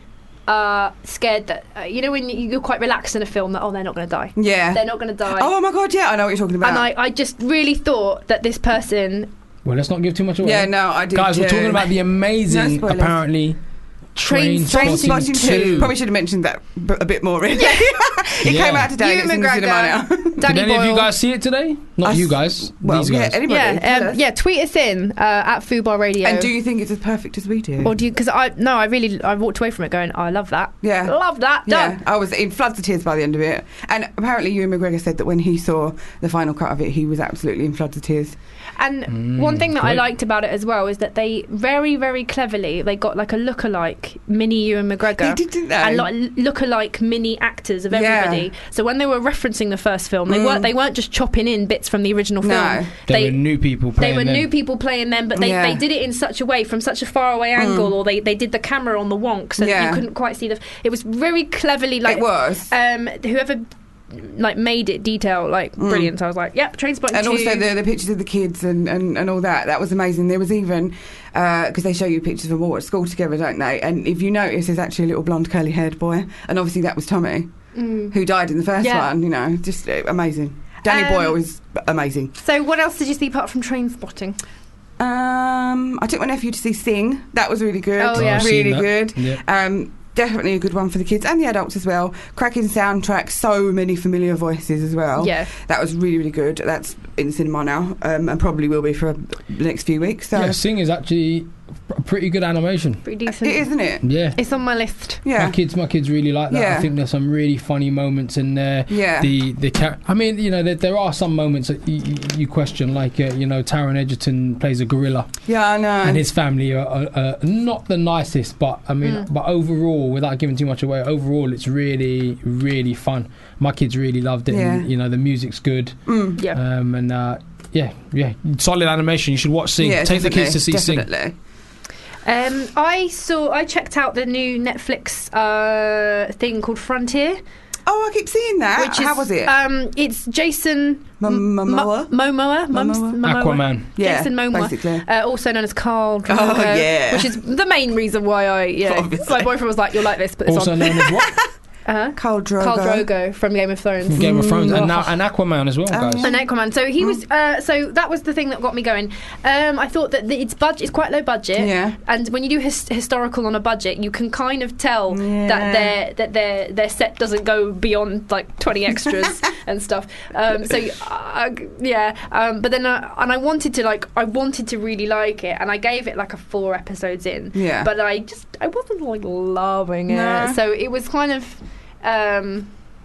scared that you know when you're quite relaxed in a film that they're not going to die. Yeah, they're not going to die. Oh my god, yeah, I know what you're talking about. And I just really thought that this person. Well, let's not give too much away. Yeah, no, I did. Guys, we're talking about the amazing, spoilers. apparently, Trainspotting 2. Probably should have mentioned that a bit more, really. It came out today. Ewan It's in the cinema now. Did any of you guys see it today? Not you guys. These guys. Yeah, tweet us in at Fubar Radio. And do you think it's as perfect as we do? Or do you? Because I walked away from it going, I love that. Yeah, love that. Done. Yeah, I was in floods of tears by the end of it. And apparently, Ewan McGregor said that when he saw the final cut of it, he was absolutely in floods of tears. And one thing that I liked about it as well is that they very, very cleverly they got like a lookalike mini Ewan McGregor. They did, didn't they? And like lookalike mini actors of everybody. So when they were referencing the first film, they weren't just chopping in bits from the original film. No. They were new people playing them. New people playing them, but they did it in such a way, from such a far away angle, or they did the camera on the wonk so that you couldn't quite see the. It was very cleverly like. It was. Whoever like made it detail brilliant. So I was like, yep, Trainspotting 2. And also the pictures of the kids and all that was amazing. There was even because they show you pictures of them all at school together, don't they? And if you notice, there's actually a little blonde curly haired boy, and obviously that was Tommy who died in the first one. You know, just amazing. Danny Boyle is amazing. So what else did you see apart from Trainspotting? I took my nephew to see Sing. That was really good. Oh, yeah. Really good. Yeah. definitely a good one for the kids and the adults as well. Cracking soundtrack, so many familiar voices as well. Yeah. That was really, really good. That's in cinema now, and probably will be for the next few weeks. So. Yeah, Sing is actually a pretty good animation. Pretty decent. It is, isn't it? Yeah. It's on my list. Yeah. My kids really like that. Yeah. I think there's some really funny moments in there. Yeah. I mean, you know, there are some moments that you question, like you know, Taron Egerton plays a gorilla. Yeah, I know. And his family are not the nicest, but I mean, but overall, without giving too much away, overall it's really, really fun. My kids really loved it. Yeah. And, you know, the music's good. Yeah. And yeah, solid animation. You should watch Sing. Yeah, Take the kids to see definitely. Sing. I checked out the new Netflix thing called Frontier. Oh, I keep seeing that. How was it? It's Jason Momoa? Aquaman. Yeah, Jason Momoa, basically. Also known as Khal Drogo, yeah. which is the main reason why my boyfriend was like, "You'll like this," but it's Also on. known as what? Khal Drogo. Khal Drogo from Game of Thrones. From Game of Thrones, and now and Aquaman as well, guys. And Aquaman. So he was. So that was the thing that got me going. I thought that it's quite low budget. Yeah. And when you do historical on a budget, you can kind of tell that their set doesn't go beyond like 20 extras and stuff. But then and I wanted to really like it, and I gave it like a 4 episodes in. Yeah. But I wasn't like loving it. No. So it was kind of. No,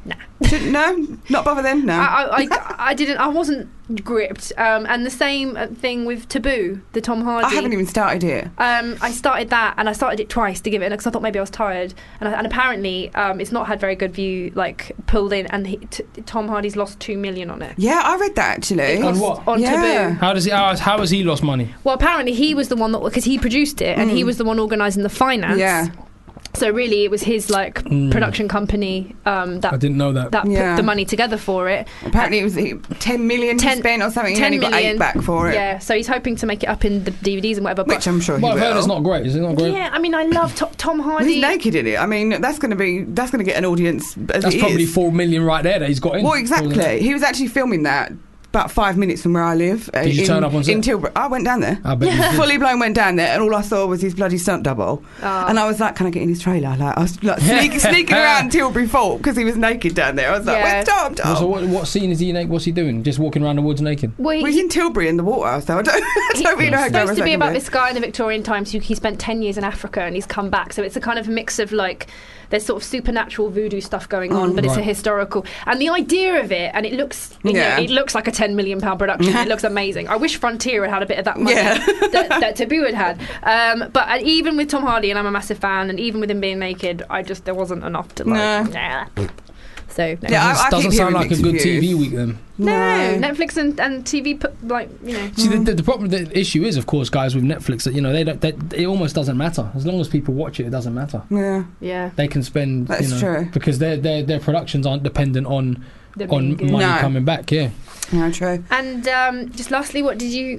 not bother then. No, I didn't. I wasn't gripped. And the same thing with Taboo, the Tom Hardy. I haven't even started it. I started that, and I started it twice to give it, because I thought maybe I was tired. And apparently, it's not had very good view, like pulled in, and Tom Hardy's lost 2 million on it. Yeah, I read that actually. On what? On Taboo. How has he lost money? Well, apparently he was the one because he produced it, and he was the one organising the finance. Yeah. So really, it was his production company that I didn't know that. put the money together for it. Apparently, it was 10 million he spent or something. He only got 8 back for it. Yeah, so he's hoping to make it up in the DVDs and whatever. Which I'm sure he will. I've heard it's not great. Is it not great? Yeah, I mean, I love Tom Hardy. He's naked in it. I mean, that's going to get an audience. That's probably 4 million right there that he's got in. Well, exactly. He was actually filming that about 5 minutes from where I live. Did you turn up on set? In Tilbury. I went down there. I bet you did. Fully blown went down there, and all I saw was his bloody stunt double. And I was like, can I get in his trailer? Like, I was like sneaking around Tilbury Fort because he was naked down there. I was like, where's Tom? So what scene is he naked? What's he doing? Just walking around the woods naked? Well, he's in Tilbury in the water, so I don't really know how It's supposed to be about be. this guy in the Victorian times who he spent 10 years in Africa and he's come back. So it's a kind of mix of like, there's sort of supernatural voodoo stuff going on, but it's a historical. And the idea of it, and it looks, it looks like a £10 million production. It looks amazing. I wish Frontier had a bit of that money that Taboo had. But even with Tom Hardy, and I'm a massive fan, and even with him being naked, there wasn't enough to like. Nah. So no. I doesn't keep sound hearing like a good mixed TV reviews. week then. No, Netflix and TV See, the problem, the issue is, of course, guys, with Netflix that it almost doesn't matter as long as people watch it. It doesn't matter. Yeah. They can spend. That's true. Because their productions aren't dependent on money coming back. Yeah. Yeah, true. And just lastly, what did you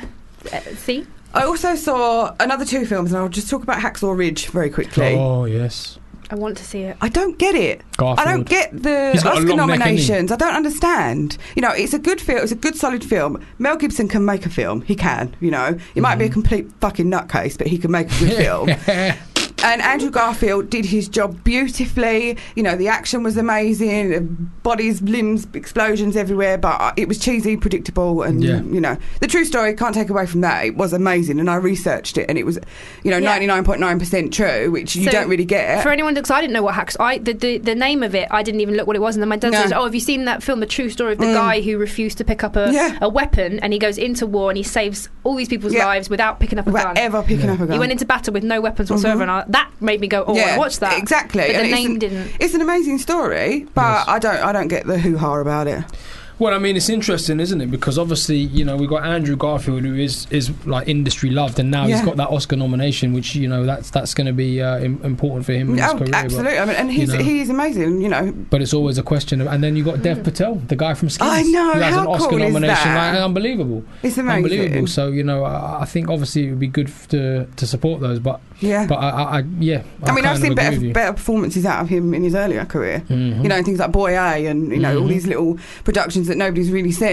see? I also saw another 2 films, and I'll just talk about Hacksaw Ridge very quickly. Oh yes. I want to see it. I don't get it. Garfield. I don't get the He's got a Oscar long neck, nominations. I don't understand. It's a good film. It's a good, solid film. Mel Gibson can make a film. He can. He might be a complete fucking nutcase, but he can make a good film. And Andrew Garfield did his job beautifully. The action was amazing. Bodies, limbs, explosions everywhere. But it was cheesy, predictable, and the true story, can't take away from that. It was amazing, and I researched it, and it was 99.9% true, which you don't really get. For anyone, because I didn't know what the name of it, I didn't even look what it was, and then my dad says, "Oh, have you seen that film, The True Story of the guy who refused to pick up a weapon, and he goes into war and he saves all these people's lives without picking up a gun, ever picking up a gun. He went into battle with no weapons whatsoever, and that made me go, I want to watch that. Exactly. But and the name didn't. It's an amazing story, but I don't get the hoo-ha about it. Well, I mean, it's interesting, isn't it? Because obviously, we've got Andrew Garfield, who is like industry loved, and now he's got that Oscar nomination, which that's going to be important for him in his career. Absolutely. But, and he's amazing. But it's always a question of, and then you've got Dev Patel, the guy from Skins. I know. Who has how an Oscar cool nomination. is that? Like, unbelievable. It's amazing. Unbelievable. So I think obviously it would be good to support those, but yeah. But I mean, I've seen better performances out of him in his earlier career. Mm-hmm. Things like Boy A, and all these little productions that nobody's really seen.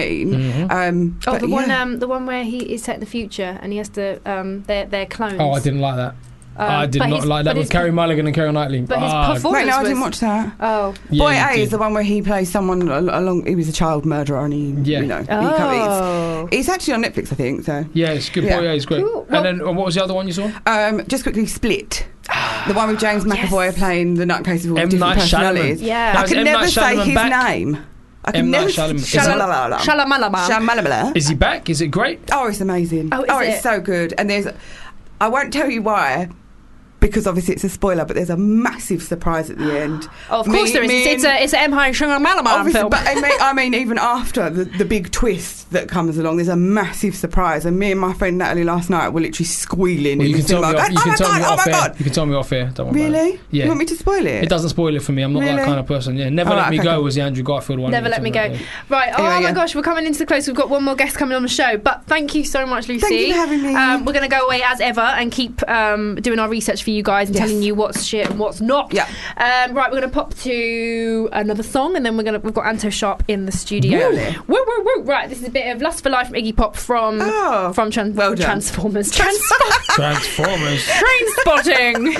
The one where he is set in the future and he has to they're clones. Oh, I didn't like that. I did but not his- like that but with his- Kerry Mulligan and Keira Knightley. But his Ah, performance Wait, no, I was... didn't watch that. Oh. Yeah, Boy you A did. is the one where he plays someone along. He was a child murderer, and he, you know, Oh. it's actually on Netflix, I think. So Yeah, it's good. Yeah. Boy, yeah, it's great. Cool. And then what was the other one you saw? just quickly, Split. The one with James McAvoy playing the nutcase with all the M. different Night personalities. Shyamalan. Yeah. That I was can M. never Night say Shyamalan his back. name. I can M. Night never Shyamalan. Is Shalamalama. Shalamalama. Is he back? Is it great? Oh, it's amazing. Oh, is it's it? so good. And I won't tell you why, because obviously it's a spoiler, but there's a massive surprise at the end. Oh, of course there is. It's an M. Night Shyamalan Obviously, film. but I mean, even after the big twist that comes along, there's a massive surprise. And me and my friend Natalie last night were literally squealing Well, in you the can tell cinema. me off. Going, You oh can my tell god! me Oh off my air. god! You can tell me off air. Don't worry about Really? it. Yeah. You want me to spoil it? It doesn't spoil it for me. I'm not that Really? kind of person. Yeah. Never Oh, Let Me okay, Go cool. was the Andrew Garfield one. Never Yeah, Let Me something Go. like that. Right. Oh Anyway, my yeah. gosh, we're coming into the close. We've got one more guest coming on the show. But thank you so much, Lucy. Thank you for having me. We're going to go away as ever and keep doing our research for you guys and Yes. telling you what's shit and what's not. Yeah. Right, we're going to pop to another song and then we've got Anto Sharp in the studio. Really? Woo, woo, woo. Right, this is a bit of Lust for Life from Iggy Pop from Well done. Transformers. Transformers. Train Spotting.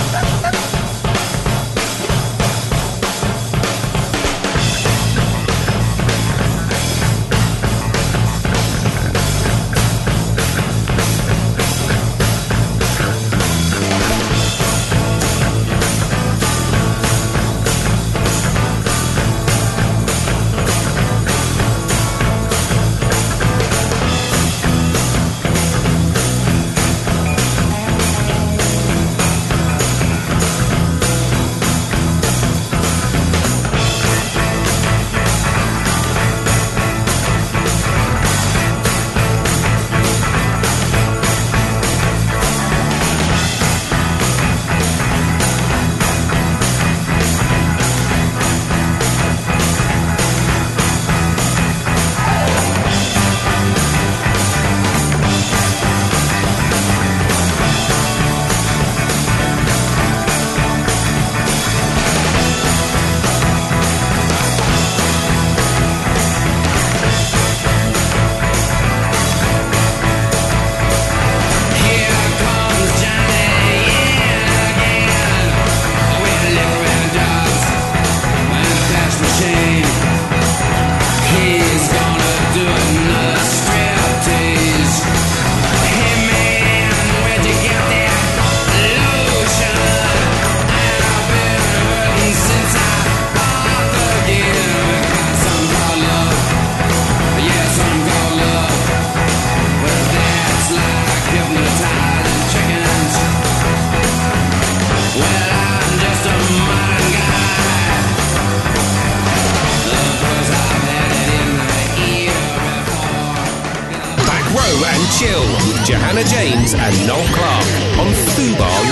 And Chill with Johanna James and Noel Clark on Fubar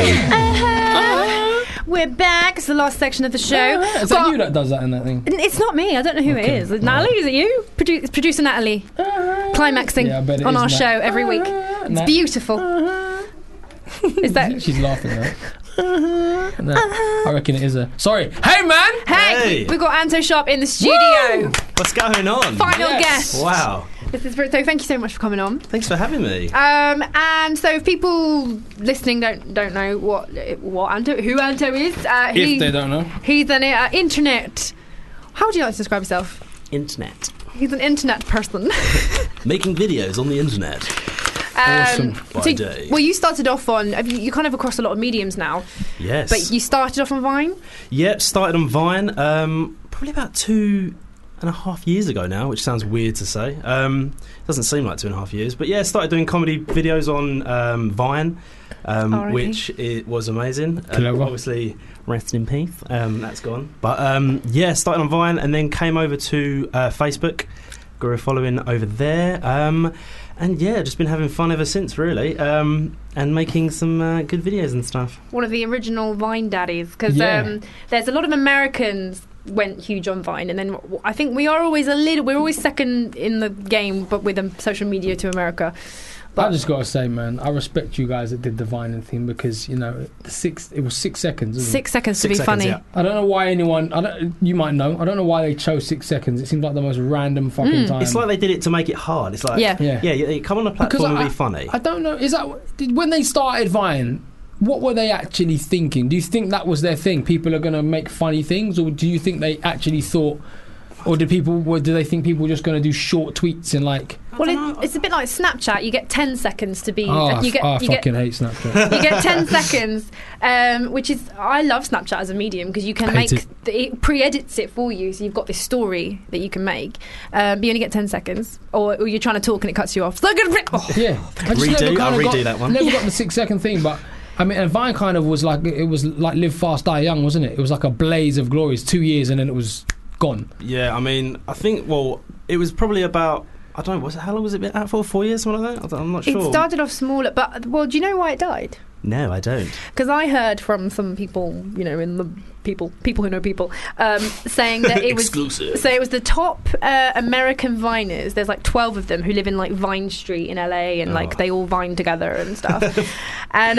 Radio. We're back. It's the last section of the show. Is that you that does that in that thing? It's not me. I don't know who it is. Natalie, is it you? Producer Natalie. Climaxing Yeah, I bet it on is our Nat. show every week. It's Nat. beautiful. Is that... She's laughing at no, I reckon it is her. Sorry. Hey, man! Hey, we've got Anto Sharp in the studio. What's going on? Final guest. Wow. This is so. Thank you so much for coming on. Thanks for having me. And so if people listening don't know what Anto, who Anto is, If they don't know. he's an internet. How would you like to describe yourself? Internet. He's an internet person. Making videos on the internet. By day. Well, you started off on. You kind of across a lot of mediums now. Yes. But you started off on Vine. Yep, started on Vine probably about 2.5 years ago now, which sounds weird to say. Doesn't seem like 2.5 years, but yeah, started doing comedy videos on Vine, which it was amazing. Obviously, rest in peace. That's gone. But yeah, started on Vine and then came over to Facebook. Grew a following over there. And yeah, just been having fun ever since, really, and making some good videos and stuff. One of the original Vine daddies, because Yeah. there's a lot of Americans went huge on Vine, and then I think we're always second in the game, but with social media to America. I just gotta say, man, I respect you guys that did the Vine thing because it was 6 seconds. Isn't 6 it? seconds to be funny. Yeah. I don't know why you might know. I don't know why they chose 6 seconds. It seems like the most random fucking time. It's like they did it to make it hard. It's like, Yeah. you come on a platform and be funny. I don't know. Is that when they started Vine? what were they actually thinking? Do you think that was their thing? People are going to make funny things, or do you think they actually thought, or do they think people were just going to do short tweets and like? Well, it's a bit like Snapchat. You get 10 seconds to be. I you fucking hate Snapchat. You get 10 seconds, which is I love Snapchat as a medium because you can it pre-edits it for you, so you've got this story that you can make. But you only get 10 seconds, or you're trying to talk and it cuts you off. So Yeah, I just I'll redo that one. Never got the 6-second thing, but. I mean, and Vine kind of was like Live Fast, Die Young, wasn't it? It was like a blaze of glory. It's 2 years and then it was gone. Yeah, I mean, I think, it was probably about, I don't know, how long was it been out for? 4 years, something like that? I'm not sure. It started off smaller, but, do you know why it died? No, I don't. Because I heard from some people, in the people who know people, saying that it was exclusive. So it was the top American Viners. There's like 12 of them who live in like Vine Street in LA, and like they all Vine together and stuff. and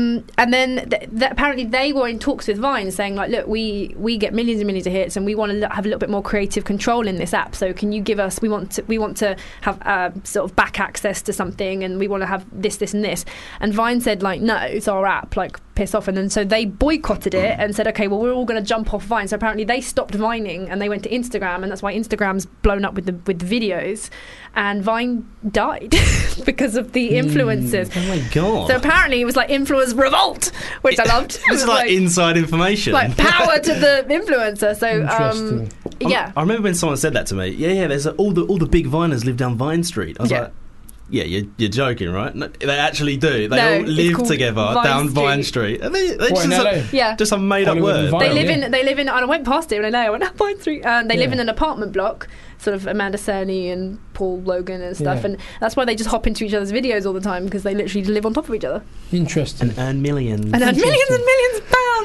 then apparently they were in talks with Vine, saying like, look, we get millions and millions of hits, and we want to have a little bit more creative control in this app. So can you give us? We want to have sort of back access to something, and we want to have this, and this. And Vine said like, no, it's our app. Like, piss off. And then so they boycotted it and said, okay, well, we're all going to jump off Vine. So apparently they stopped Vining and they went to Instagram, and that's why Instagram's blown up with the videos, and Vine died because of the influencers. Oh my god! So apparently it was like influence revolt, which I loved. It's like inside information, like power to the influencer. So yeah, I remember when someone said that to me. Yeah, there's all the big Viners live down Vine Street. I was like, yeah, you're joking, right? No, they actually do. They all live together down Vine Street. And they just have made up word. They live in. And I went past it in LA. I went Vine Street, and they live in an apartment block. Sort of Amanda Cerny and Paul Logan and stuff, and that's why they just hop into each other's videos all the time, because they literally live on top of each other. Interesting. And earn millions. And earn millions and millions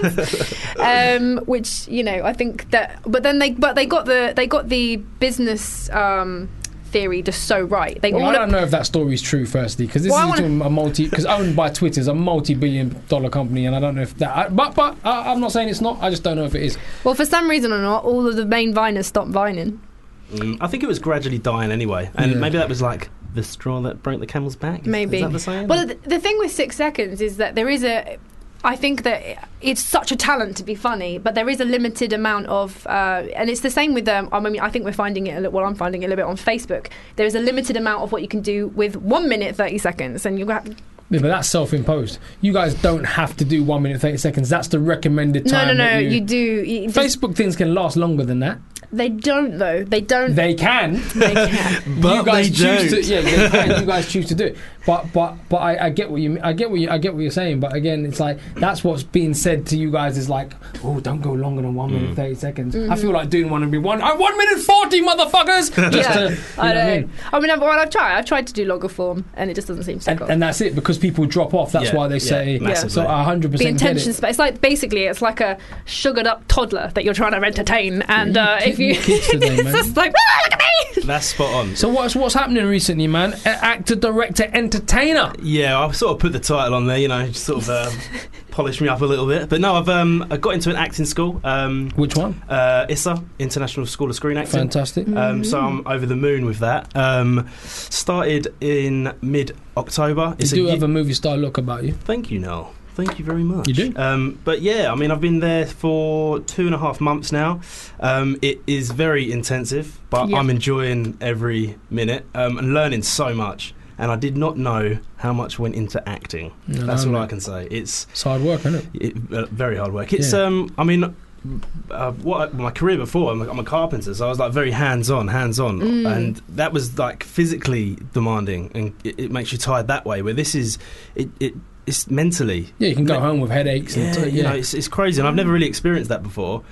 of pounds. Which I think that, but they got the business. Theory just so right. I don't know if that story is true. Firstly, because this is because owned by Twitter is a multi-billion-dollar company, and I don't know if that. But I'm not saying it's not. I just don't know if it is. Well, for some reason or not, all of the main Viners stopped vining. I think it was gradually dying anyway, and maybe that was like the straw that broke the camel's back. Maybe. Is that the saying? Well, the thing with 6 seconds is that there is I think that it's such a talent to be funny, but there is a limited amount of, and it's the same with I mean, I think we're finding it. I'm finding it a little bit on Facebook. There is a limited amount of what you can do with 1 minute 30 seconds, and you got. Yeah, but that's self-imposed. You guys don't have to do 1 minute 30 seconds. That's the recommended time. No. You do. Facebook things can last longer than that. They don't, though. They don't. They can. They can. But you guys choose to. Yeah, they can. You guys choose to do it. But I get what you. I get what you're saying. But again, it's like that's what's being said to you guys is like, oh, don't go longer than 1 minute 30 seconds. I feel like doing one and be 1 minute 40, motherfuckers. I mean, I've tried to do longer form, and it just doesn't seem to go. And that's it, because people drop off. That's why they say. So 100%. The intention space. It's like basically, it's like a sugared up toddler that you're trying to entertain, and if you, it's just like, look at me. That's spot on. So what's happening recently, man? Actor, director, entertainer. Yeah, I sort of put the title on there, just sort of polish me up a little bit. But no, I got into an acting school. Which one? ISSA, International School of Screen Acting. Fantastic. So I'm over the moon with that. Started in mid-October. You do have a movie star look about you. Thank you, Noel. Thank you very much. You do? But yeah, I mean, I've been there for 2.5 months now. It is very intensive, but I'm enjoying every minute and learning so much. And I did not know how much went into acting. That's all I can say. It's hard work, isn't it? Very hard work. It's I mean, my career before, I'm a carpenter, so I was like very hands-on, and that was like physically demanding, and it makes you tired that way. Where this is, it's mentally. Yeah, you can go home with headaches. It's crazy, and I've never really experienced that before.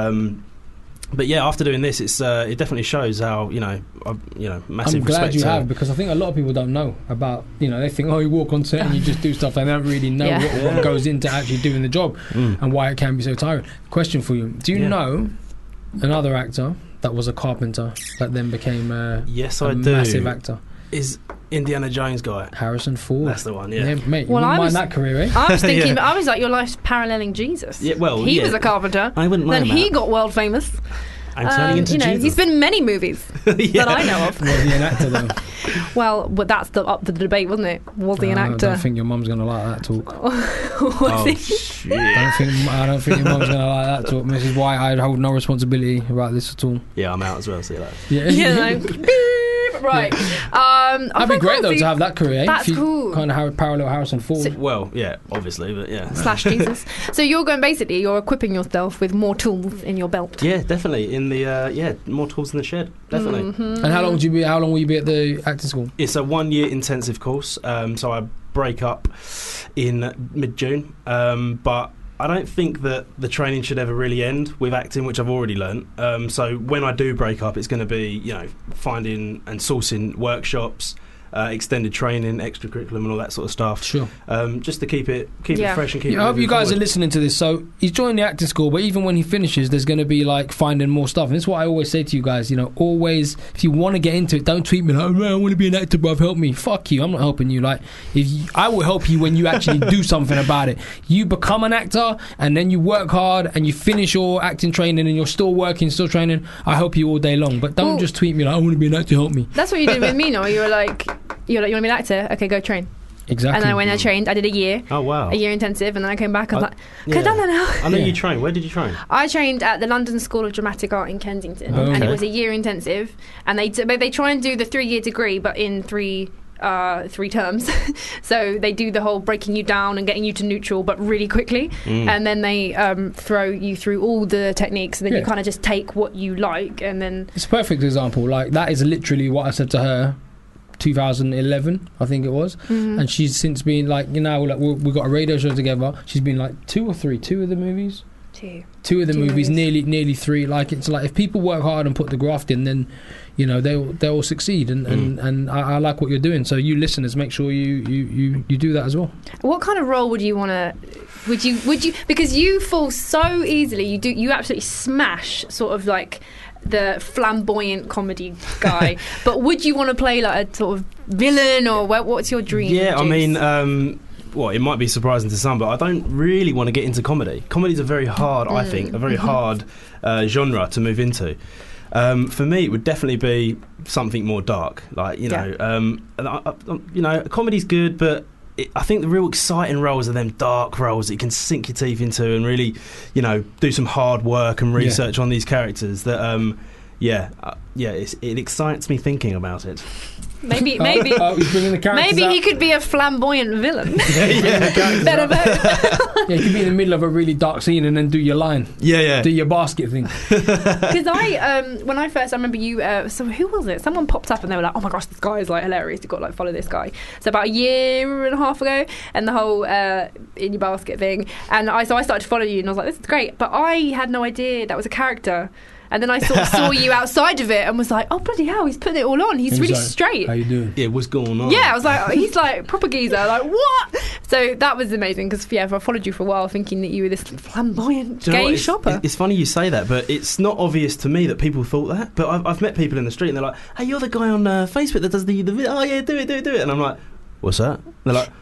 But yeah, after doing this, it definitely shows how massive. I'm glad respect you to have, because I think a lot of people don't know about. They think, oh, you walk on set and you just do stuff. They don't really know what goes into actually doing the job and why it can be so tiring. Question for you: do you know another actor that was a carpenter that then became a massive actor? Is Indiana Jones guy Harrison Ford? That's the one. Yeah, mate. You wouldn't mind that career, eh? I was thinking, I was like, your life's paralleling Jesus. Yeah, well, he was a carpenter. I wouldn't mind Then he got world famous. And turning into Jesus. He's been in many movies that I know of. Was he an actor though? Well, but that's up the debate, wasn't it? Was he an I actor? don't think your mum's gonna like that talk. Was he? Shit. I don't think your mum's gonna like that talk, Mrs. White. I hold no responsibility about this at all. Yeah, I'm out as well. See you later. Yeah. Right. That'd be great though to have that career. That's if you cool. Kind of parallel Harrison Ford. Well, yeah, obviously, but yeah. / Jesus. So you're equipping yourself with more tools in your belt. Yeah, definitely. In the more tools in the shed, definitely. Mhm. And how long will you be at the acting school? It's a 1-year intensive course, so I break up in mid-June. But I don't think that the training should ever really end with acting, which I've already learnt. So when I do break up, it's going to be finding and sourcing workshops, extended training, extracurriculum, and all that sort of stuff. Sure. Just to keep it fresh and keep. I hope you guys are listening to this. So he's joined the acting school, but even when he finishes, there's going to be like finding more stuff. And this is what I always say to you guys. Always, if you want to get into it, don't tweet me like, "Oh man, I want to be an actor, bruv. Help me." Fuck you. I'm not helping you. Like, I will help you when you actually do something about it. You become an actor, and then you work hard, and you finish your acting training, and you're still working, still training. I help you all day long, but don't just tweet me like, "I want to be an actor. Help me." That's what you did with me, no? You were like, you want to be an actor? Okay, go train. Exactly. And then when I trained, I did a year. Oh wow. A year intensive, and then I came back. I was like, okay, done that now. I know you trained. Where did you train? I trained at the London School of Dramatic Art in Kensington, and it was a year intensive. And they try and do the 3-year degree, but in three terms. So they do the whole breaking you down and getting you to neutral, but really quickly. And then they throw you through all the techniques, and then you kind of just take what you like, and then it's a perfect example. Like that is literally what I said to her. 2011, I think it was, and she's since been like, we got a radio show together. She's been like 2 of the movies. Two of the movies, nearly 3. Like it's like if people work hard and put the graft in, then they'll succeed. And I like what you're doing. So you listeners, make sure you do that as well. What kind of role would you want to? Would you? Because you fall so easily. You absolutely smash sort of like the flamboyant comedy guy. But would you want to play like a sort of villain, or what's your dream? Yeah, Juice? I mean, well, it might be surprising to some, but I don't really want to get into comedy. Comedy's a very hard, I think, a very hard genre to move into. For me, it would definitely be something more dark, like comedy's good, but I think the real exciting roles are them dark roles that you can sink your teeth into and really, do some hard work and research on these characters. That, it excites me thinking about it. Maybe he's bringing the characters maybe out. he could be a flamboyant villain. Better you could be in the middle of a really dark scene and then do your line. Do your basket thing. Because when I remember you. So who was it? Someone popped up and they were like, "Oh my gosh, this guy is like hilarious. You've got to like follow this guy." So about a year and a half ago, and the whole in your basket thing, and I started to follow you, and I was like, "This is great," but I had no idea that was a character. And then I sort of saw you outside of it and was like, "Oh bloody hell, he's putting it all on. He's really like, straight." How you doing? Yeah, what's going on? Yeah, I was like, he's like proper geezer. Like what? So that was amazing because I followed you for a while, thinking that you were this flamboyant Do you know gay what? shopper. It's funny you say that, but it's not obvious to me that people thought that. But I've met people in the street and they're like, "Hey, you're the guy on Facebook that does the video. Oh yeah, do it." And I'm like, "What's that?" And they're like,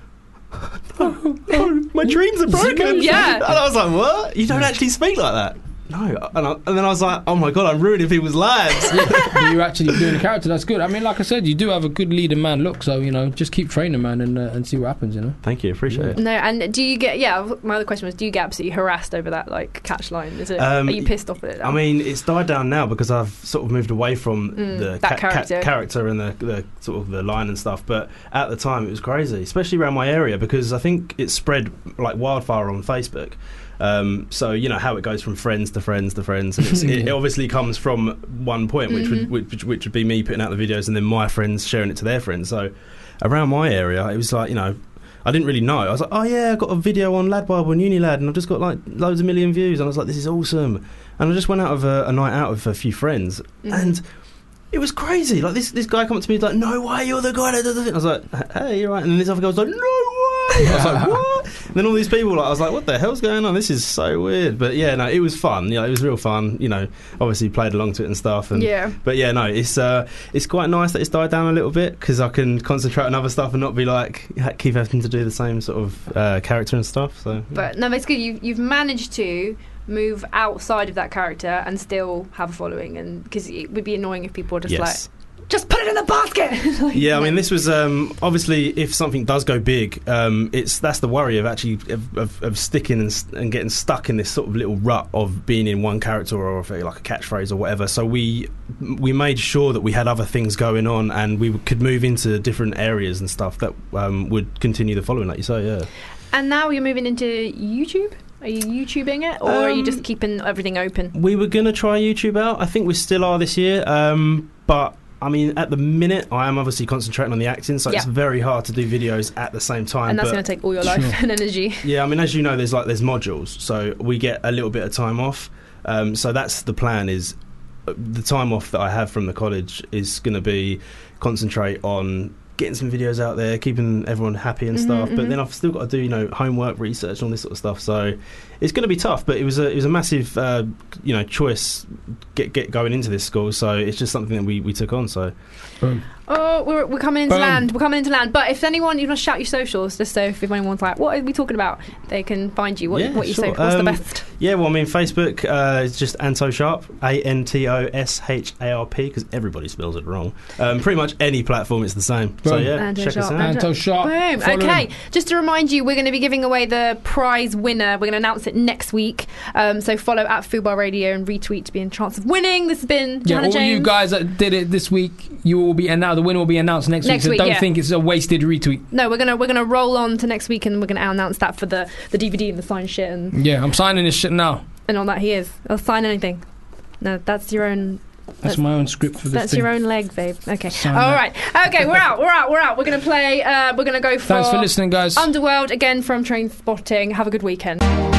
no, my dreams are broken. Yeah. And I was like, "What? You don't actually speak like that?" No, and then I was like, "Oh my god, I'm ruining people's lives." But you're actually doing a character. That's good. I mean, like I said, you do have a good leading man look. So just keep training, man, and see what happens. Thank you, appreciate it. No, and do you get? Yeah, my other question was, do you get absolutely harassed over that like catch line? Is it? Are you pissed off at it now? I mean, it's died down now because I've sort of moved away from the that character and the sort of the line and stuff. But at the time, it was crazy, especially around my area because I think it spread like wildfire on Facebook. So how it goes from friends to friends to friends, and it obviously comes from one point, which would be me putting out the videos and then my friends sharing it to their friends. So around my area, it was like I didn't really know. I was like, "Oh yeah, I got a video on Lad Bible and Unilad, and I've just got like loads of million views." And I was like, "This is awesome!" And I just went out of a night out with a few friends, and it was crazy. Like this guy come up to me, he's like, "No way, you're the guy that does it." I was like, "Hey, you're right." And then this other guy was like, "No way." I was like, "What?" And then all these people, I was like, "What the hell's going on? This is so weird." But yeah, no, it was fun. It was real fun. Obviously played along to it and stuff. And but yeah, no, it's quite nice that it's died down a little bit because I can concentrate on other stuff and not be like keep having to do the same sort of character and stuff. So, but no, basically you've managed to move outside of that character and still have a following? And because it would be annoying if people are just Yes. just put it in the basket. Like, Yeah, I mean, this was obviously if something does go big, that's the worry of actually of sticking and getting stuck in this sort of little rut of being in one character or like a catchphrase or whatever. So we made sure that we had other things going on and we could move into different areas and stuff that would continue the following, like you say. Yeah. And now you're moving into YouTube. Are you YouTubing it, or are you just keeping everything open? We were going to try YouTube out. I think we still are this year. But I mean, at the minute, I am obviously concentrating on the acting, so it's very hard to do videos at the same time. And that's but- going to take all your life and energy. Yeah, I mean, as you know, there's modules, so we get a little bit of time off. So that's the plan. Is the time off that I have from the college is going to be concentrate on getting some videos out there, keeping everyone happy and stuff. But then I've still got to do homework, research, and all this sort of stuff. So it's going to be tough. But it was a massive choice get going into this school. So it's just something that we took on. So. Oh, we're coming into Boom. land. We're coming into land. But if anyone, you want to shout your socials, just so if anyone's like, what are we talking about? They can find you. What you say? What's the best? Yeah, well, I mean, Facebook is just Anto Sharp, ANTOSHARP, because everybody spells it wrong. Pretty much any platform, it's the same. So yeah, Anto check us Sharp. out. Anto Sharp. Boom. Follow Okay, him. just to remind you, we're going to be giving away the prize winner. We're going to announce it next week. So follow at Fubar Radio and retweet to be in chance of winning. This has been Yeah, Johanna all James. you guys that did it this week, you will be, and now the winner will be announced next week. So week, don't yeah. think it's a wasted retweet. No, we're gonna roll on to next week, and we're gonna announce that for the DVD and the signed shit and Yeah, I'm signing this shit now. all that. He is. I'll sign anything. No, that's your own. That's my own script for this That's thing. your own leg, babe. Okay. Sign All that. right. Okay, we're out. We're gonna play. We're gonna go for. Thanks for listening, guys. Underworld again from Train Spotting. Have a good weekend.